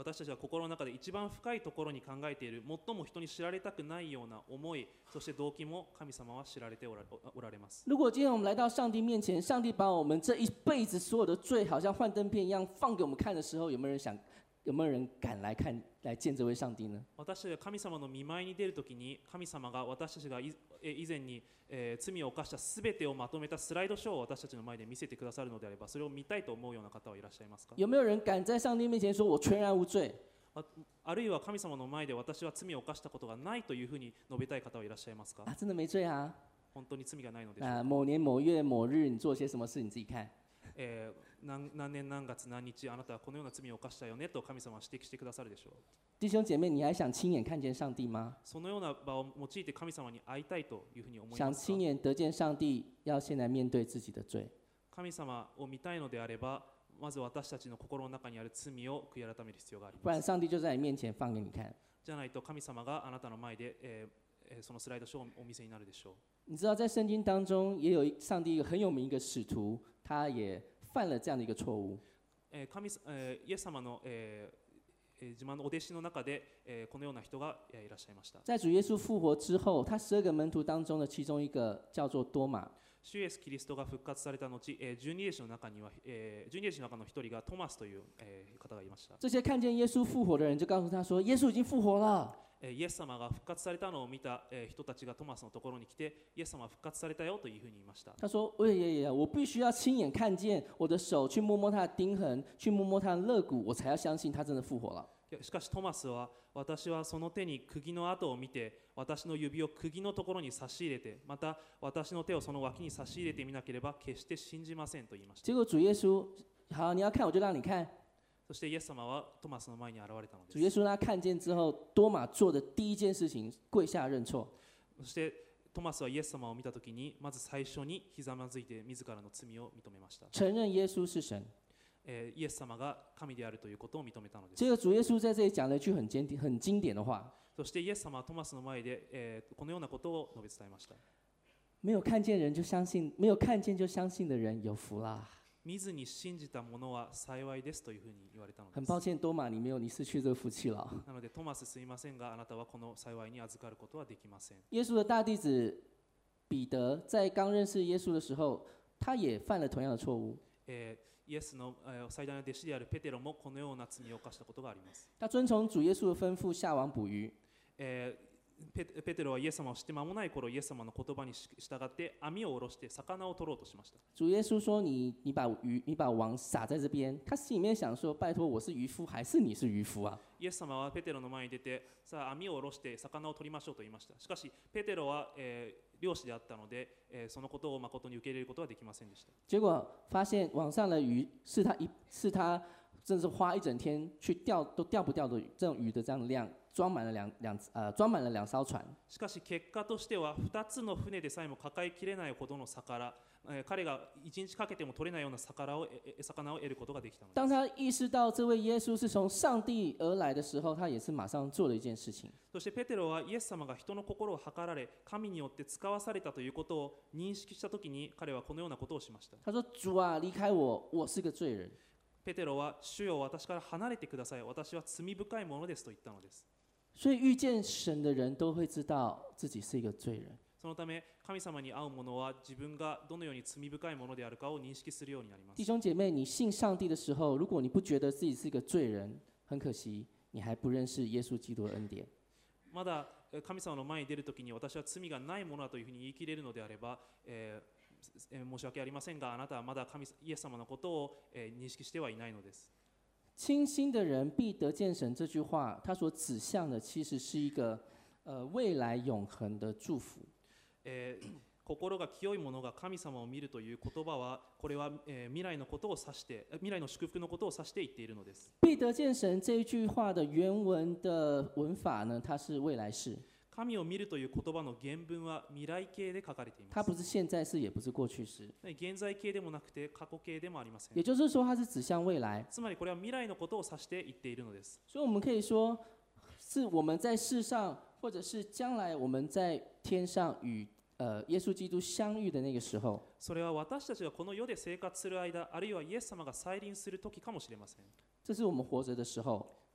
[SPEAKER 2] 私たちが心の中で一番深いところに考えている、最も人に知られたくないような思い、そして動機も神様は知られておらおられます。
[SPEAKER 1] 如果今天我们来到上帝面前，上帝把我们这一辈子所有的罪，好像幻灯片一样放给我们看的时候，有没有人想，有没有人敢来看，来见这位上帝呢？
[SPEAKER 2] 私たちが神様の御前に出るときに、神様が私たちが以以前に、えー、罪を犯したすべてをまとめたスライドショーを私たちの前で見せてくださるのであれば、それを見たいと思うような方はいらっしゃいますか？
[SPEAKER 1] 有没有人敢在上帝面前说我全然无罪？
[SPEAKER 2] あ, あるいは神様の前で私は罪を犯したことがないというふうに述べたい方はいらっしゃいますか？
[SPEAKER 1] 啊，真的没罪啊！
[SPEAKER 2] 本当に罪がないのでしょうか？
[SPEAKER 1] 啊，某年某月某日你做些什么事，你自己看。
[SPEAKER 2] えー、何, 何年何月何日あなたはこのような罪を犯したよねと神様は指摘してくださるでしょう。
[SPEAKER 1] 弟兄姐妹，你还想亲眼看见上帝吗？
[SPEAKER 2] そのような場を用いて神様に会いたいというふうに思いますか？
[SPEAKER 1] 想亲眼得见上帝，要先来面对自己的罪。
[SPEAKER 2] 神様を見たいのであれば、まず私たちの心の中にある罪を悔い改める必要があり
[SPEAKER 1] 不
[SPEAKER 2] ます。
[SPEAKER 1] 然上帝就在你面前放给你看。
[SPEAKER 2] じゃないと神様があなたの前で、えーえー、そのスライドショーをお見せになるでしょう。
[SPEAKER 1] 你知道在圣经当中也有上帝一个很有名一个使徒，他也犯了这样的一个错误。
[SPEAKER 2] えー神えーイエス様の、えーえー自慢のお弟子の中で、えーこのような人が、えーいらっしゃいました。
[SPEAKER 1] 在主耶稣复活之后，他十二个门徒当中的其中一个叫做多马。
[SPEAKER 2] 主イエスキリストが復活された後、えー、十二弟子の中には、えー、十二弟子の中の一人がトマスという、えー方がいました。
[SPEAKER 1] 这些看见耶稣复活的人就告诉他说：“耶稣已经复活了。”
[SPEAKER 2] えーイエス様が復活されたのを見た、えー人たちがトマスのところに来て、イエス様は復活されたよというふうに言いました。
[SPEAKER 1] 他说：“哎呀呀，我必须要亲眼看见我的手，去摸摸他的钉痕，去摸摸他的肋骨，我才要相信他真的复活了。”
[SPEAKER 2] しかしトマスは、私はその手に釘の跡を見て、私の指を釘のところに差し入れて、また私の手をその脇に差し入れてみなければ決して信じませんと言いました。
[SPEAKER 1] 结果主耶稣，好，你要看我就让你看。
[SPEAKER 2] そしてイエス様はトマスの前に現れたのです。
[SPEAKER 1] 主耶稣让他看见之后，多马做的第一件事情，跪下认错。
[SPEAKER 2] そしてトマスはイエス様を見たときに、まず最初にひざまずいて自らの罪を認めました。
[SPEAKER 1] 承认耶稣是神。
[SPEAKER 2] えーイエス様が神であるということを認めたのです。
[SPEAKER 1] 结果主耶稣在这里讲了一句很经典、很经典的话。
[SPEAKER 2] そしてイエス様はトマスの前で、えーこのようなことを述べ伝えました。
[SPEAKER 1] 没有看见人就相信，没有看见就相信的人有福啦。
[SPEAKER 2] 見ずに信じた者は幸いですというふうに言われたのです。
[SPEAKER 1] 很抱歉，多马，你没有，你失去这个福气了。
[SPEAKER 2] なのでトマスすいませんが、あなたはこの幸いに預かることはできません。
[SPEAKER 1] 耶稣的大弟子彼得在刚认识耶稣的时候，他也犯了同样的错误。
[SPEAKER 2] えーイエスの、えー最大の弟子であるペテロもこのような罪を犯したことがあります。
[SPEAKER 1] 他遵从主耶稣的吩咐下网捕鱼。
[SPEAKER 2] えーペペテロはイエス様を知って間もない頃、イエス様の言葉に従って網を下ろして魚を取ろうとしました。
[SPEAKER 1] 主耶稣说你：“你把鱼，你把网撒在这边。”他心里面想说：“拜托，我是渔夫，还是你是渔夫啊
[SPEAKER 2] イエス様はペテロの前に出て、さあ網を下ろして魚を取りましょうと言いました。しかしペテロは、えー漁師であったので、えーそのことを誠に受け入れることはできませんでした。？”
[SPEAKER 1] 结果发现网上的鱼是他一是他真是花一整天去钓都钓不掉的这种鱼的这样的量，装满了两两呃装满了两艘船。
[SPEAKER 2] しかし結果としてはふたつの船でさえも抱えきれないほどの魚、えー彼が一日かけても取れないような魚をええ魚を得ることができたのです。
[SPEAKER 1] 当他意識到这位耶稣是从上帝而来的时候，他也是马上做了一件事情。
[SPEAKER 2] そしてペテロはイエス様が人の心を測られ、神によって使わされたということを認識したときに、彼はこのようなことをしました。
[SPEAKER 1] 他说：“主啊，离开我，我是个罪人。”
[SPEAKER 2] ペテロは、主よ、私から離れてください。私は罪深いものですと言ったのです。
[SPEAKER 1] 所以遇见神的人都会知道自己是一个罪人。
[SPEAKER 2] そのため、神様に会う者は自分がどのように罪深いものであるかを認識するようになります。
[SPEAKER 1] 弟兄姐妹，你信上帝的时候，如果你不觉得自己是一个罪人，很可惜，你还不认识耶稣基督的恩典。
[SPEAKER 2] まだえー神様の前に出るときに私は罪がないものだというふうに言い切れるのであれば、えーえー申し訳ありませんが、あなたはまだ神イエス様のことを、えー認識してはいないのです。
[SPEAKER 1] 清心的人必得见神这句话，它所指向的其实是一个呃未来永恒的祝福。
[SPEAKER 2] えー心が清い者が神様を見るという言葉は、これは、えー未来のことを指して、未来の祝福のことを指して言っているのです。
[SPEAKER 1] 必得见神这一句话的原文的文法呢，它是未来式，
[SPEAKER 2] 神を見るという言葉の原文は未来形で書かれています。
[SPEAKER 1] 它不是現在式，也不是過去式。
[SPEAKER 2] 現在形でもなくて過去形でもありません。
[SPEAKER 1] 也就是说，它是指向未来。
[SPEAKER 2] つまりこれは未来のことを指して言っているのです。
[SPEAKER 1] 所以我们可以说，是我们在世上，或者是将来我们在天上与呃耶稣基督相遇的那个时候。
[SPEAKER 2] それは私たちがこの世で生活する間、あるいはイエス様が再臨する時かもしれません。
[SPEAKER 1] 这是我们活着的时候。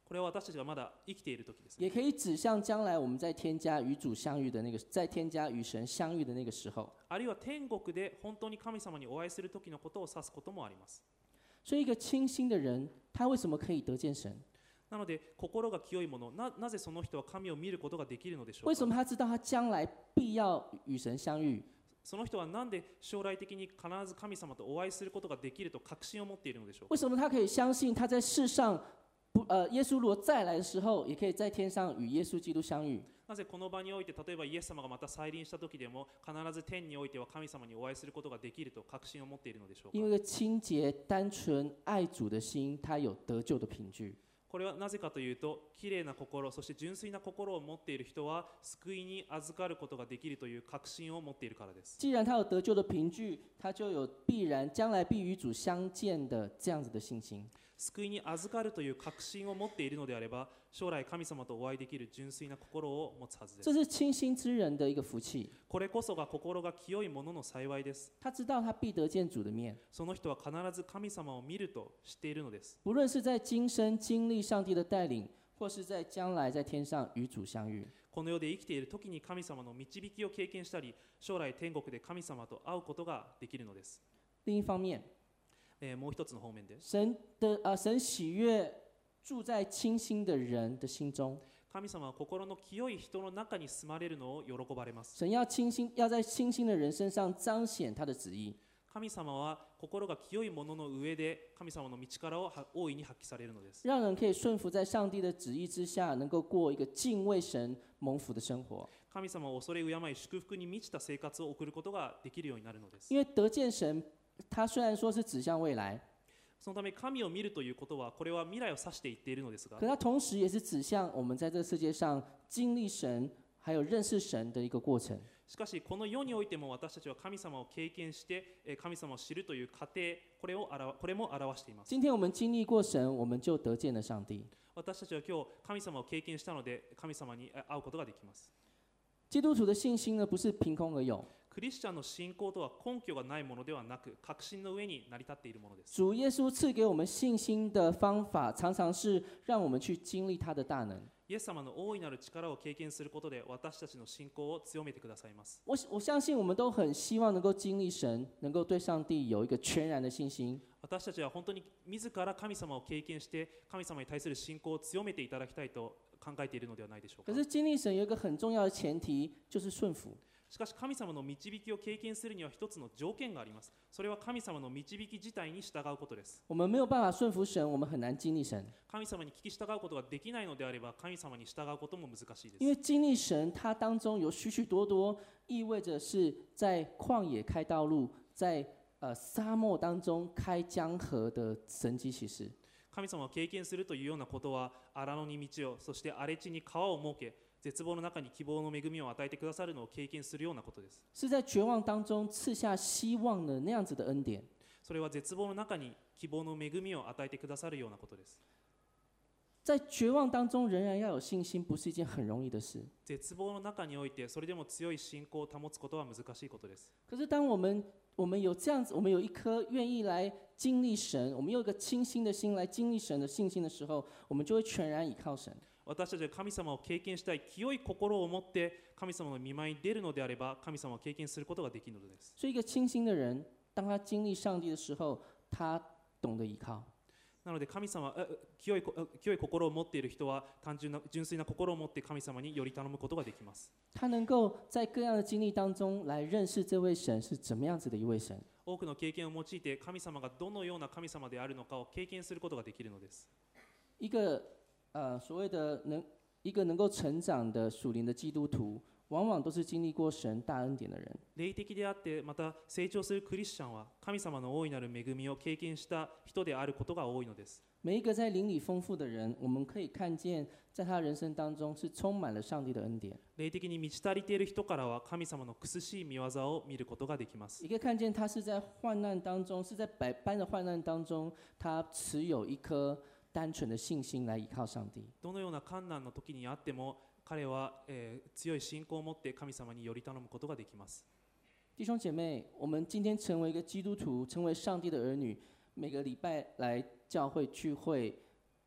[SPEAKER 2] これは私たちがまだ生きている時ですね。
[SPEAKER 1] 也可以指向将来我们在天家与主相遇的那个，在天家与神相遇的那个时候。
[SPEAKER 2] あるいは天国で本当に神様にお会いする時のことを指すこともあります。
[SPEAKER 1] 所以，一个清心的人，他为什么可以得见神？
[SPEAKER 2] なので心が清い者 な, なぜその人は神を見ることができるのでしょうか。
[SPEAKER 1] 为什么他知道他将来必要与神相遇？
[SPEAKER 2] その人は何で将来的に必ず神様とお会いすることができると確信を持っているのでしょうか。
[SPEAKER 1] 为什么他可以相信他在世上不呃，耶稣如果再来的时候，也可以在天上与耶稣基督相遇？
[SPEAKER 2] なぜこの場において、例えばイエス様がまた再臨した時でも必ず天においては神様にお会いすることができると確信を持っているのでしょうか。
[SPEAKER 1] 因为一个清洁、单纯、爱主的心，他有得救的凭据。
[SPEAKER 2] これはなぜかというと、きれいな心、そして純粋な心を持っている人は救いに預かることができるという確信を持っているからです。
[SPEAKER 1] 既然他有得救的凭据，他就有必然将来必与主相见的这样子的信心。
[SPEAKER 2] 救いに預かるという確信を持っているのであれば、将来神様とお会いできる純粋な心を持つはずです。
[SPEAKER 1] 这是清心之人的一个福气。
[SPEAKER 2] これこそが心が清い者の幸いです。
[SPEAKER 1] 他知道他必得见主的面，
[SPEAKER 2] その人は必ず神様を見ると知っているのです。
[SPEAKER 1] 不论是在今生经历上帝的带领，或是在将来在天上与主相遇。
[SPEAKER 2] この世で生きている時に神様の導きを経験したり、将来天国で神様と会うことができるのです。
[SPEAKER 1] 另一方面，
[SPEAKER 2] えーもう一つの方面で、
[SPEAKER 1] 神的啊、神喜悦住在清心的人的心中。
[SPEAKER 2] 神様は心の清い人の中に住まれるのを喜ばれます。
[SPEAKER 1] 神要清心，要在清心的人身上彰显他的旨意。
[SPEAKER 2] 神様は心が清い者の上で神様の道からを大いに発揮されるのです。
[SPEAKER 1] 让人可以顺服在上帝的旨意之下，能够过一个敬畏神、蒙福的生活。
[SPEAKER 2] 神様を恐れ敬い祝福に満ちた生活を送ることができるようになるのです。
[SPEAKER 1] 因为得见神，他虽然说是指向未来，
[SPEAKER 2] そのため神を見るということは、これは未来を指して言っているのですが、
[SPEAKER 1] 可他同时也是指向我们在这个世界上经历神，还有认识神的一个过程。
[SPEAKER 2] しかしこの世においても私たちは神様を経験してえー神様を知るという過程、これを表これも表しています。
[SPEAKER 1] 今天我们经历过神，我们就得见了上帝。
[SPEAKER 2] 私たちは今日神様を経験したので、神様にえー会うことができます。
[SPEAKER 1] 基督徒的信心呢，不是凭空而有。
[SPEAKER 2] クリスチャンの信仰とは根拠がないものではなく、確信の上に成り立っているものです。
[SPEAKER 1] 主耶稣赐给我们信心的方法，常常是让我们去经历他的大能。
[SPEAKER 2] イエス様の大いなる力を経験することで、私たちの信仰を強めてくださいます。
[SPEAKER 1] 我我相信我们都很希望能够经历神，能够对上帝有一个全然的信心。
[SPEAKER 2] 私たちは本当に自ら神様を経験して、神様に対する信仰を強めていただきたいと考えているのではないでしょうか。
[SPEAKER 1] 可是经历神有一个很重要的前提，就是顺服。
[SPEAKER 2] しかし神様の導きを経験するには一つの条件があります。それは神様の導き自体に従うことです。
[SPEAKER 1] 我们没有办法顺服神，我们很难经历神。
[SPEAKER 2] 神様に聞き従うことができないのであれば、神様に従うことも難しいです。
[SPEAKER 1] 因为经历神，它当中有许许多多意味着是在旷野开道路，在呃沙漠当中开江河的神迹奇事。
[SPEAKER 2] 神様を経験するというようなことは、荒野に道を、そして荒れ地に川を設け、絶望の中に希望の恵みを与えてくださるのを経験するようなことです。
[SPEAKER 1] 是在绝望当中赐下希望的那样子的恩典。
[SPEAKER 2] それは絶望の中に希望の恵みを与えてくださるようなことです。
[SPEAKER 1] 在绝望当中仍然要有信心，不是一件很容易的事。
[SPEAKER 2] 絶望の中において、それでも強い信仰を保つことは難しいことです。
[SPEAKER 1] 可是当我们我们有这样子，我们有一颗愿意来经历神，我们有一个清心的心来经历神的信心的时候，我们就会全然倚靠神。
[SPEAKER 2] 私たちが神様を経験したい清い心を持って神様の御前に出るのであれば、神様を経験することができるのです。
[SPEAKER 1] 所以，一个清心的人，当他经历上帝的时候，他懂得依靠。
[SPEAKER 2] なので神様、え清いこ清い心を持っている人は、単純な純粋な心を持って神様により頼むことができます。
[SPEAKER 1] 他能够在各样的经历当中来认识这位神是怎么样子的一位神。
[SPEAKER 2] 多くの経験を用いて、神様がどのような神様であるのかを経験することができるのです。
[SPEAKER 1] 一个呃所谓的能一个能够成长的属灵的基督徒，往往都是经历过神大恩典的人。
[SPEAKER 2] 霊的であって、また成長するクリスチャンは、神様の大いなる恵みを経験した人であることが多いのです。
[SPEAKER 1] 每一个在灵里丰富的人，我们可以看见，在他人生当中是充满了上帝的恩典。
[SPEAKER 2] 霊的に満ち足りている人からは、神様の苦しい見業を見ることができます。
[SPEAKER 1] 也可以看见他是在患难当中，是在百般的患難当中，他持有一颗单纯的信心来依靠上帝。
[SPEAKER 2] どのような困難の時にあっても、彼は、えー、強い信仰を持って神様により頼むことができます。
[SPEAKER 1] 弟兄姐妹，我们今天成为一个基督徒，成为上帝的儿女，每个礼拜来教会聚会，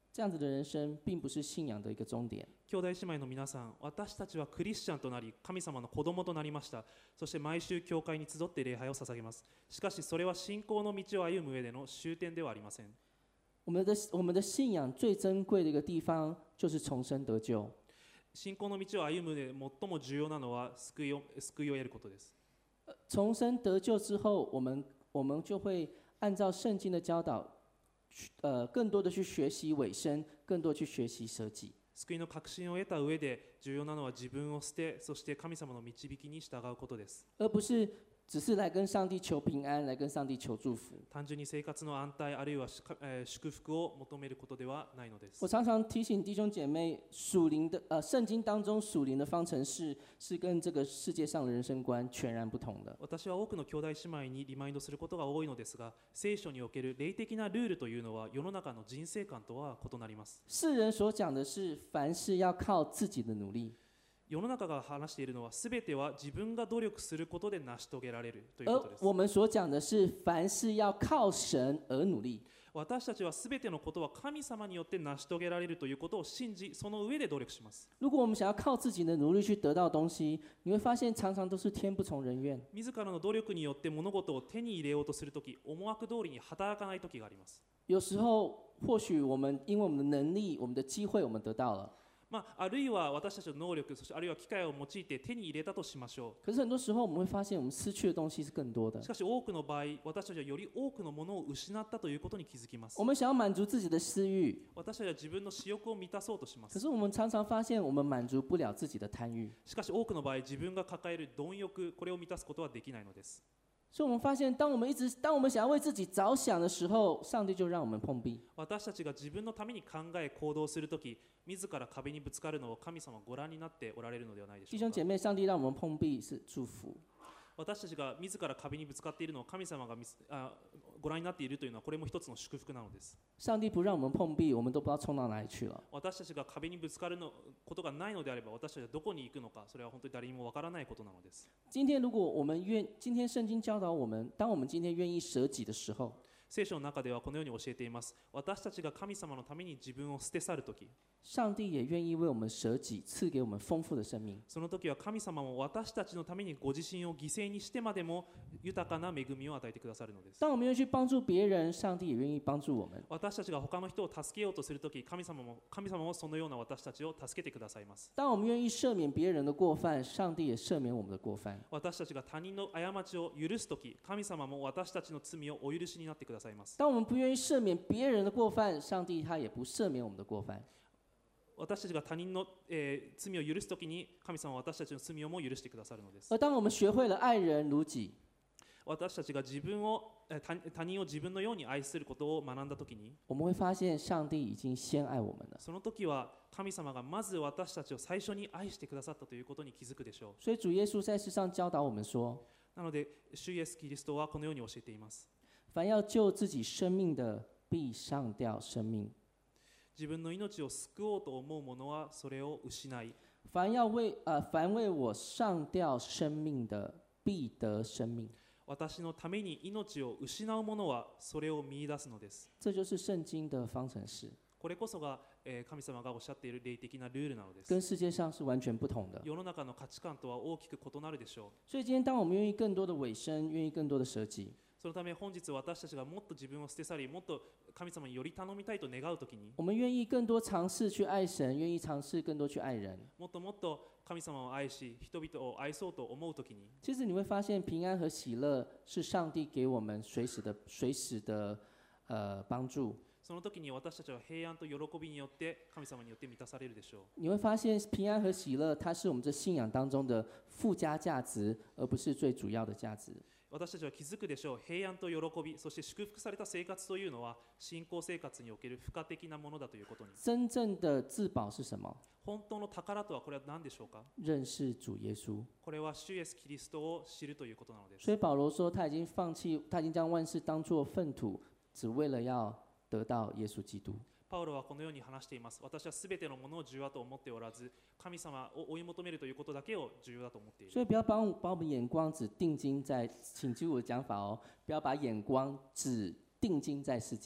[SPEAKER 1] 这样子的人生并不是信仰的一个终点。
[SPEAKER 2] 兄弟姉妹の皆さん、私たちはクリスチャンとなり、神様の子供となりました。そして毎週教会に集って礼拝を捧げます。しかしそれは信仰の道を歩む上での終点ではありません。
[SPEAKER 1] 我们的我们的信仰最珍贵的一个地方就是重生得救。
[SPEAKER 2] 信仰の道を歩む上で最も重要なのは救いを救いを得ることです。
[SPEAKER 1] 重生得救之后，我们我们就会按照圣经的教导，呃，更多的去学习委身，更多去学习舍己。
[SPEAKER 2] 救いの確信を得た上で重要なのは自分を捨て、そして神様の導きに従うことです。
[SPEAKER 1] 而不是只是来跟上帝求平安，来跟上帝求祝福。
[SPEAKER 2] 単純に生活の安泰あるいは祝福を求めることではないのです。
[SPEAKER 1] 我常常提醒弟兄姐妹，属灵的呃，圣经当中属灵的方程式是跟这个世界上的人生观全然不同的。
[SPEAKER 2] 私は多くの兄弟姉妹にリマインドすることが多いのですが、聖書における霊的なルールというのは世の中の人生観とは異なります。
[SPEAKER 1] 世人所讲的是凡事要靠自己的努力。
[SPEAKER 2] 世の中が話しているのは全ては自分が努力することで成し遂げられるということです。
[SPEAKER 1] 而我们所讲的是凡事要靠神而努力。
[SPEAKER 2] 私たちは全てのことは神様によって成し遂げられるということを信じ、その上で努力します。
[SPEAKER 1] 如果我们想要靠自己的努力去得到东西，你会发现常常都是天不从人愿。
[SPEAKER 2] 自らの努力によって物事を手に入れようとするとき、思惑通りに働かないときがあります。
[SPEAKER 1] 有时候或许我们因为我们的能力、我们的机会，我们得到了。
[SPEAKER 2] まあ、あるいは私たちの能力、そしてあるいは機会を用いて手に入れたとしましょ
[SPEAKER 1] 可是很多时候我们会发现，我们失去的东西是更多的
[SPEAKER 2] う。し。かし多くの場合、私たちはより多くのものを失ったということに気づきます。
[SPEAKER 1] 我们想要满足自己的私欲，
[SPEAKER 2] 私たちは自分の私欲を満たそうとします。
[SPEAKER 1] 可是我们常常发现，我们满足不了自己的贪欲。
[SPEAKER 2] しかし多くの場合、自分が抱える貪欲、これを満たすことはできないのです。
[SPEAKER 1] 所以我们发现，当我们一直当我们想要为自己着想的时候，上帝就让我们碰壁。
[SPEAKER 2] 私たちが自分のために考え行動するとき、自ら壁にぶつかるのを神様はご覧になっておられるのではないでしょうか。
[SPEAKER 1] 弟兄姐妹，上帝让我们碰壁是祝福。
[SPEAKER 2] 私たちが自ら壁にぶつかっているのを神様があご覧になっているというのは、これも一つの祝福なのです。
[SPEAKER 1] 上帝不让我们碰壁，我们都不知道冲到哪里去了。
[SPEAKER 2] 私たちが壁にぶつかるのことがないのであれば、私たちはどこに行くのか、それは本当に誰にもわからないことなのです。
[SPEAKER 1] 今天如果我们愿，今天圣经教导我们，当我们今天愿意舍己的时候，
[SPEAKER 2] 聖書の中ではこのように教えています。私たちが神様のために自分を捨て去るとき、
[SPEAKER 1] 上帝也愿意为我们舍己，赐给我们丰富的生命。
[SPEAKER 2] その時は神様も私たちのためにご自身を犠牲にしてまでも豊かな恵みを与えてくださるのです。
[SPEAKER 1] 当我们愿意去帮助别人，上帝也愿意帮助我们。
[SPEAKER 2] 私たちが他の人を助けようとするとき、神様も神様もそのような私たちを助けてくださいます。
[SPEAKER 1] 当我们愿意赦免别人的过犯，上帝也赦免我们的过犯。
[SPEAKER 2] 私たちが他人の過ちを許すとき、神様も私たちの罪をお許しになってくださいます。
[SPEAKER 1] 当我们不愿意赦免别人的过犯，上帝他也不赦免我们的过犯。
[SPEAKER 2] 私たちが他人の、えー、罪を許すときに、神様は私たちの罪をも許してくださるのです。
[SPEAKER 1] 而当我们学会了愛人如己，
[SPEAKER 2] 私たちが自分を、えー、他, 他人を自分のように愛することを学んだときに、
[SPEAKER 1] 我们会发现上帝已经先愛我们了。
[SPEAKER 2] その時は神様がまず私たちを最初に愛してくださったということに気づくでしょう。
[SPEAKER 1] 所以主耶稣在世上教導我们说，
[SPEAKER 2] なので、主イエスキリストはこのように教えています。
[SPEAKER 1] 凡要救自己生命的，必上吊生命。
[SPEAKER 2] 自分の命を救おうと思う者はそれを失い、
[SPEAKER 1] 凡要为呃凡为我上吊生命的，必得生命。
[SPEAKER 2] 私のために命を失う者はそれを見出すのです。
[SPEAKER 1] 这就是圣经的方程式，
[SPEAKER 2] これこそが、えー、神様がおっしゃっている霊的なルールなのです。
[SPEAKER 1] 跟世界上是完全不同的。
[SPEAKER 2] 世の中の価値観とは大きく異なるでしょう。
[SPEAKER 1] 所以今天，当我们愿意更多的委身，愿意更多的舍己，
[SPEAKER 2] そのため本日私たちがもっと自分を捨て去り、もっと神様により頼みたいと願うときに、
[SPEAKER 1] 我们愿意更多尝试去爱神，愿意尝试更多去爱人。
[SPEAKER 2] もっともっと神様を愛し、人々を愛そうと思うときに、
[SPEAKER 1] 其实你会发现，平安和喜乐是上帝给我们随时的、随时的呃帮助。
[SPEAKER 2] その時に私たちは平安と喜びによって神様によって満たされるでしょう。
[SPEAKER 1] 你会发现，平安和喜乐，它是我们这信仰当中的附加价值，而不是最主要的价值。
[SPEAKER 2] 私たちは気づくでしょう。平安と喜び、そして祝福された生活というのは信仰生活における付加的なものだということに。
[SPEAKER 1] 真正的自保是什么？
[SPEAKER 2] 本当の宝とはこれは何でしょうか？
[SPEAKER 1] 认识主耶稣。
[SPEAKER 2] これは主イエスキリストを知るということなのです。
[SPEAKER 1] 所以保罗说，他已经放弃，他已经将万事当作粪土，只为了要得到耶稣基督。
[SPEAKER 2] パウロはこのように話しています。私はすべてのものを重要だと思っておらず、神様を追い求めるということだけを重要だと思っている。
[SPEAKER 1] 所以不要把我把我们眼光只定睛在，请记我的讲法哦，不要把眼光只定睛在世界。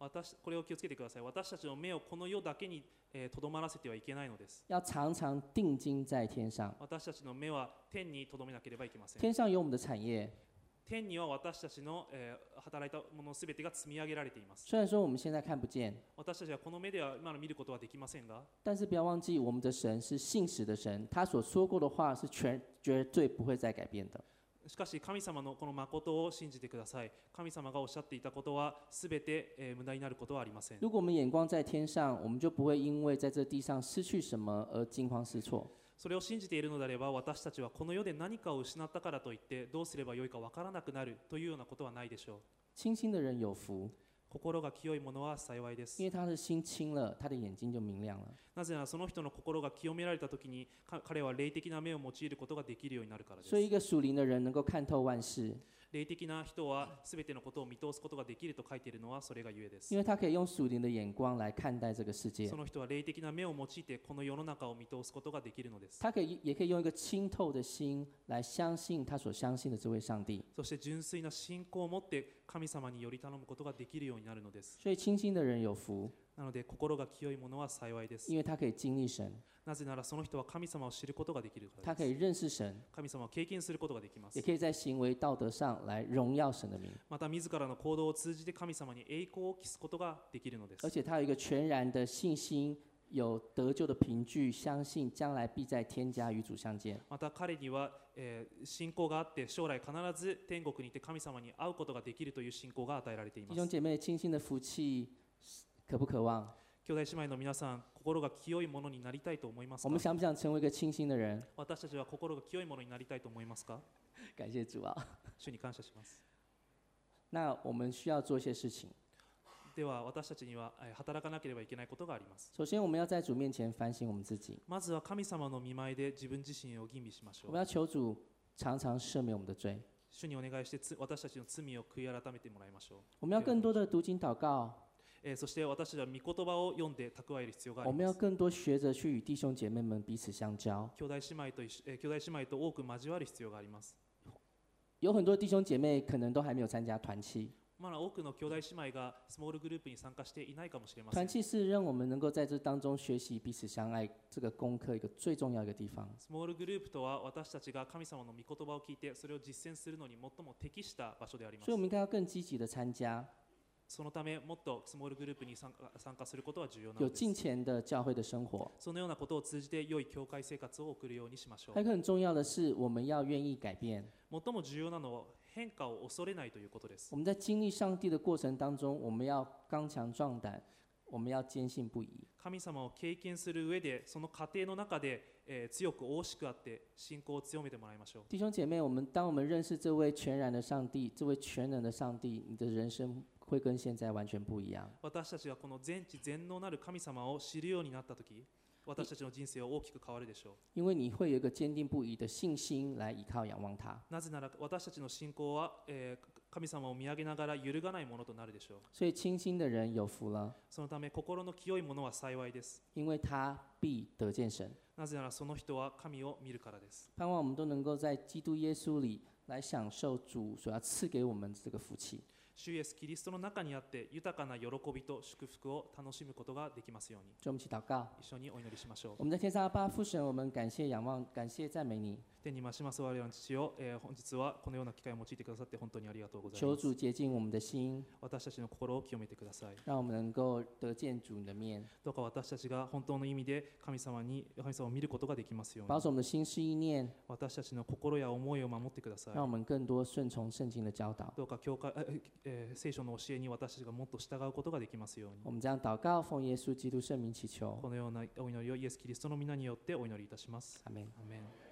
[SPEAKER 2] 私これを気をつけてください。私たちの目をこの世だけにとどまらせてはいけないのです。
[SPEAKER 1] 要常常定睛在天上。
[SPEAKER 2] 私たちの目は天にとどめなければいけません。
[SPEAKER 1] 天上有我们的产业。
[SPEAKER 2] 天には私たちの、えー、働いたものすべてが積み上げられています。
[SPEAKER 1] 虽然说我们现在看不見，
[SPEAKER 2] 私たちはこの目では今の見ることはできませんが、
[SPEAKER 1] 但是不要忘记，我们的神是信实的神，他所说过的话是全绝对不会再改变的。
[SPEAKER 2] しかし神様のこの誠を信じてください。神様がおっしゃっていたことはすべて、えー、無駄になることはありません。
[SPEAKER 1] 如果我们眼光在天上，我们就不会因为在这地上失去什么而惊慌失措。
[SPEAKER 2] それを信じているのであれば、私たちはこの世で何かを失ったからといってどうすればよいかわからなくなるというようなことはないでしょう。
[SPEAKER 1] 清心的人有福，
[SPEAKER 2] 心が清い者は幸いです。
[SPEAKER 1] 因为他的心清了，他的眼睛就明亮了。
[SPEAKER 2] なぜならその人の心が清められたときに、彼は霊的な目を用いることができるようになるからです。
[SPEAKER 1] 所以一个属灵的人能够看透万事，
[SPEAKER 2] 霊的な人はすべてのことを見通すことができると書いているのはそれがゆえです。
[SPEAKER 1] 因为他可以用属灵的眼光来看待这个世界。
[SPEAKER 2] その人は霊的な目を用いてこの世の中を見通すことができるのです。
[SPEAKER 1] 他可以也可以用一个清透的心来相信他所相信的这位上帝。
[SPEAKER 2] そして純粋な信仰を持って神様により頼むことができるようになるのです。
[SPEAKER 1] 所以清心的人有福，
[SPEAKER 2] なので心が清い者は幸いです。
[SPEAKER 1] 因为他可以经历神，
[SPEAKER 2] なぜならその人は神様を知ることができるから
[SPEAKER 1] 他可以
[SPEAKER 2] です。
[SPEAKER 1] 认识神，
[SPEAKER 2] 神様を経験することができます。
[SPEAKER 1] 也可以在行为道德上来荣耀神的名。
[SPEAKER 2] また自らの行動を通じて神様に栄光を期すことができるのです。
[SPEAKER 1] 而且他有一个全然的信心，有得救的凭据，相信将来必在天家与主相见。
[SPEAKER 2] また彼には、えー、信仰があって将来必ず天国にいて神様に会うことができるという信仰が与えられていま
[SPEAKER 1] 弟兄
[SPEAKER 2] す。
[SPEAKER 1] 姐妹，清心的福气渴不渴望？
[SPEAKER 2] 兄弟姉妹の皆さん、心が清いものになりたいと思いますか？
[SPEAKER 1] 我们想不想成为一个清心的人？
[SPEAKER 2] 私たちは心が清いものになりたいと思いますか？
[SPEAKER 1] 感谢主啊！
[SPEAKER 2] 主に感謝します。
[SPEAKER 1] 那我们需要做一些事情。
[SPEAKER 2] では私たちにはえー働かなければいけないことがあります。
[SPEAKER 1] 首先，我们要在主面前反省我们自己，
[SPEAKER 2] まずは神様の見舞いで自分自身を吟味しましょう。
[SPEAKER 1] 我们要求主常常赦免我们的罪。
[SPEAKER 2] 主にお願いしてつ私たちの罪を悔い改めてもらいましょう。
[SPEAKER 1] 我们要更多的读经祷告，
[SPEAKER 2] えーそして私たちは御言葉を読んで蓄える必要があ
[SPEAKER 1] 我们要
[SPEAKER 2] ります。
[SPEAKER 1] 更多学着去与弟兄姐妹们彼此相交。
[SPEAKER 2] 兄弟姉妹と一緒えー兄弟姉妹と多く交わる必要があります。
[SPEAKER 1] 有很多弟兄姐妹可能都还没有参加团契，
[SPEAKER 2] まだ多くの兄弟姉妹がスモールグループに参加していないかもしれません。
[SPEAKER 1] 团契是让我们能够在这当中学习彼此相爱这个功课一个最重要的一个地方。
[SPEAKER 2] スモールグループとは私たちが神様の御言葉を聞いてそれを実践するのに最も適した場所であります
[SPEAKER 1] 所以，我。们应该要更积极的参加
[SPEAKER 2] そのためもっとスモールグループに参加参加することは重要な
[SPEAKER 1] 有
[SPEAKER 2] のです。
[SPEAKER 1] 金钱的教会的生活。
[SPEAKER 2] そのようなことを通じて良い教会生活を送るようにしましょう
[SPEAKER 1] 还有。一个很重要的是，我们要愿意改变。
[SPEAKER 2] 最も重要なのは変化を恐れないということです。
[SPEAKER 1] 我们在经历上帝的过程当中，我们要刚强壮胆，我们要坚信不疑。
[SPEAKER 2] 神様を経験する上でその過程の中で、えー強く大しくあって信仰を強めてもらいましょう。
[SPEAKER 1] 弟兄姐妹，我们当我们认识这位全然的上帝，这位全能的上帝，你的人生会跟现在完全不一样。
[SPEAKER 2] 私たちがこの全知全能なる神様を知るようになったとき、私たちの人生は大きく変わるでしょう。
[SPEAKER 1] 因为你会有一个坚定不移的信心来依靠仰望他。
[SPEAKER 2] なぜなら私たちの信仰は、えー神様を見上げながら揺るがないものとなるでしょう。
[SPEAKER 1] 所以清心的人有福了，
[SPEAKER 2] そのため心の清いものは幸いです。
[SPEAKER 1] 因为他必得见神。
[SPEAKER 2] なぜならその人は神を見るからです。
[SPEAKER 1] 盼望我们都能够在基督耶稣里来享受主所要赐给我们这个福气。
[SPEAKER 2] 主イエスキリストの中にあって豊かな喜びと祝福を楽しむことができますように。
[SPEAKER 1] 就我们一起祷告。
[SPEAKER 2] 一緒にお祈りしましょう。
[SPEAKER 1] 我们在天上的阿爸父神，我们感谢仰望，感谢赞美你。
[SPEAKER 2] 天に増します我々の父を、えー本日はこのような機会を用いてくださって本当にありがとうござい
[SPEAKER 1] 求
[SPEAKER 2] ます。
[SPEAKER 1] 主洁净我们的心，
[SPEAKER 2] 私たちの心を清めてください。
[SPEAKER 1] 让我们能够得见主你的面，
[SPEAKER 2] どうか私たちが本当の意味で神様に神様を見ることができますよう
[SPEAKER 1] 保
[SPEAKER 2] に。
[SPEAKER 1] 守我们的心思意念，
[SPEAKER 2] 私たちの心や思いを守ってください。
[SPEAKER 1] 让我们更多顺从圣经的教導。
[SPEAKER 2] どうか教会、ええー聖書の教えに私たちがもっと従うことができますように。
[SPEAKER 1] 我们这样祷告，奉耶稣基督圣名祈求，
[SPEAKER 2] このようなお祈りをイエス・キリストの皆によってお祈りいたします。
[SPEAKER 1] 阿门。
[SPEAKER 2] アーメン。